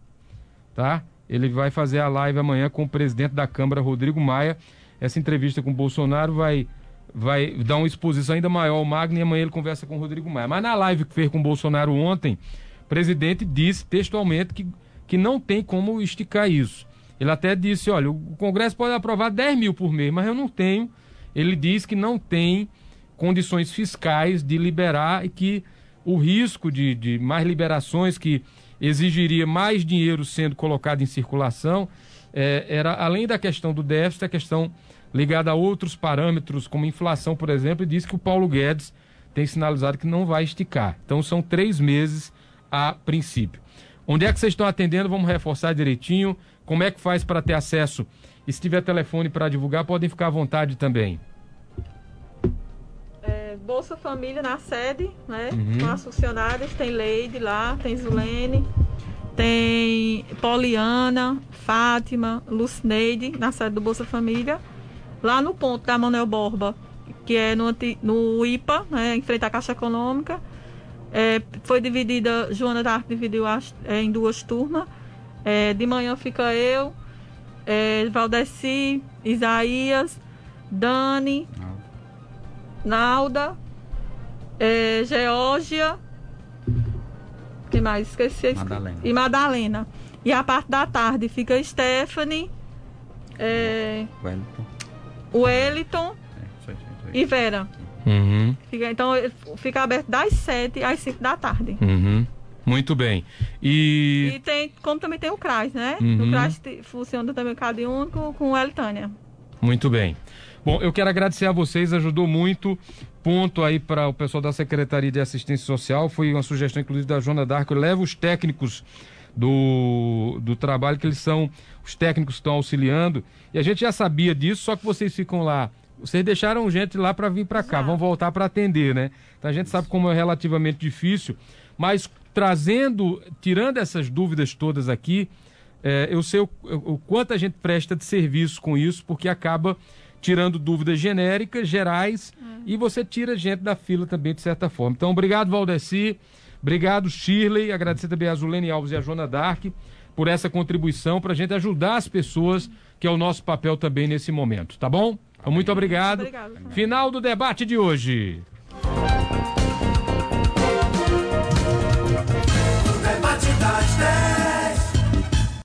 tá? Ele vai fazer a live amanhã com o presidente da Câmara, Rodrigo Maia. Essa entrevista com o Bolsonaro vai, vai dar uma exposição ainda maior ao Magno e amanhã ele conversa com o Rodrigo Maia. Mas na live que fez com o Bolsonaro ontem, o presidente disse textualmente que, que não tem como esticar isso. Ele até disse, olha, o Congresso pode aprovar dez mil por mês, mas eu não tenho. Ele diz que não tem condições fiscais de liberar e que o risco de, de mais liberações, que exigiria mais dinheiro sendo colocado em circulação, é, era, além da questão do déficit, a questão ligada a outros parâmetros, como inflação, por exemplo, e diz que o Paulo Guedes tem sinalizado que não vai esticar. Então são três meses a princípio. Onde é que vocês estão atendendo? Vamos reforçar direitinho. Como é que faz para ter acesso? E se tiver telefone para divulgar, podem ficar à vontade também. É, Bolsa Família na sede, né? Uhum. Com as funcionárias, tem Leide lá, tem Zulene, tem Poliana, Fátima, Lucineide, na sede do Bolsa Família. Lá no ponto da Manuel Borba, que é no, no I P A, né? Em frente à Caixa Econômica. É, foi dividida, Joana d'Arc dividiu as, é, em duas turmas. É, de manhã fica eu, é, Valdeci, Isaías, Dani, Nalda, é, Geórgia, quem mais? Esqueci. Madalena. E Madalena. E a parte da tarde fica Stephanie, é, Wellington, Wellington é, e Vera. Uhum. Fica, então fica aberto das sete às cinco da tarde. Uhum. Muito bem. E, e tem, como também tem o CRAS, né? Uhum. O CRAS funciona também Cade Único com o Elitânia. Muito bem. Bom, eu quero agradecer a vocês, ajudou muito. Ponto aí para o pessoal da Secretaria de Assistência Social. Foi uma sugestão, inclusive, da Joana d'Arc. Leva os técnicos do, do trabalho, que eles são os técnicos que estão auxiliando. E a gente já sabia disso, só que vocês ficam lá. Vocês deixaram gente lá para vir para cá, Exato. Vão voltar para atender, né? Então a gente sabe como é relativamente difícil, mas trazendo, tirando essas dúvidas todas aqui, é, eu sei o, o quanto a gente presta de serviço com isso, porque acaba tirando dúvidas genéricas, gerais, uhum. e você tira gente da fila também, de certa forma. Então, obrigado, Valdeci, obrigado, Shirley, agradecer também a Zulene Alves e a Joana d'Arc por essa contribuição para a gente ajudar as pessoas, que é o nosso papel também nesse momento, tá bom? Então, muito obrigado. Obrigado. Final do debate de hoje.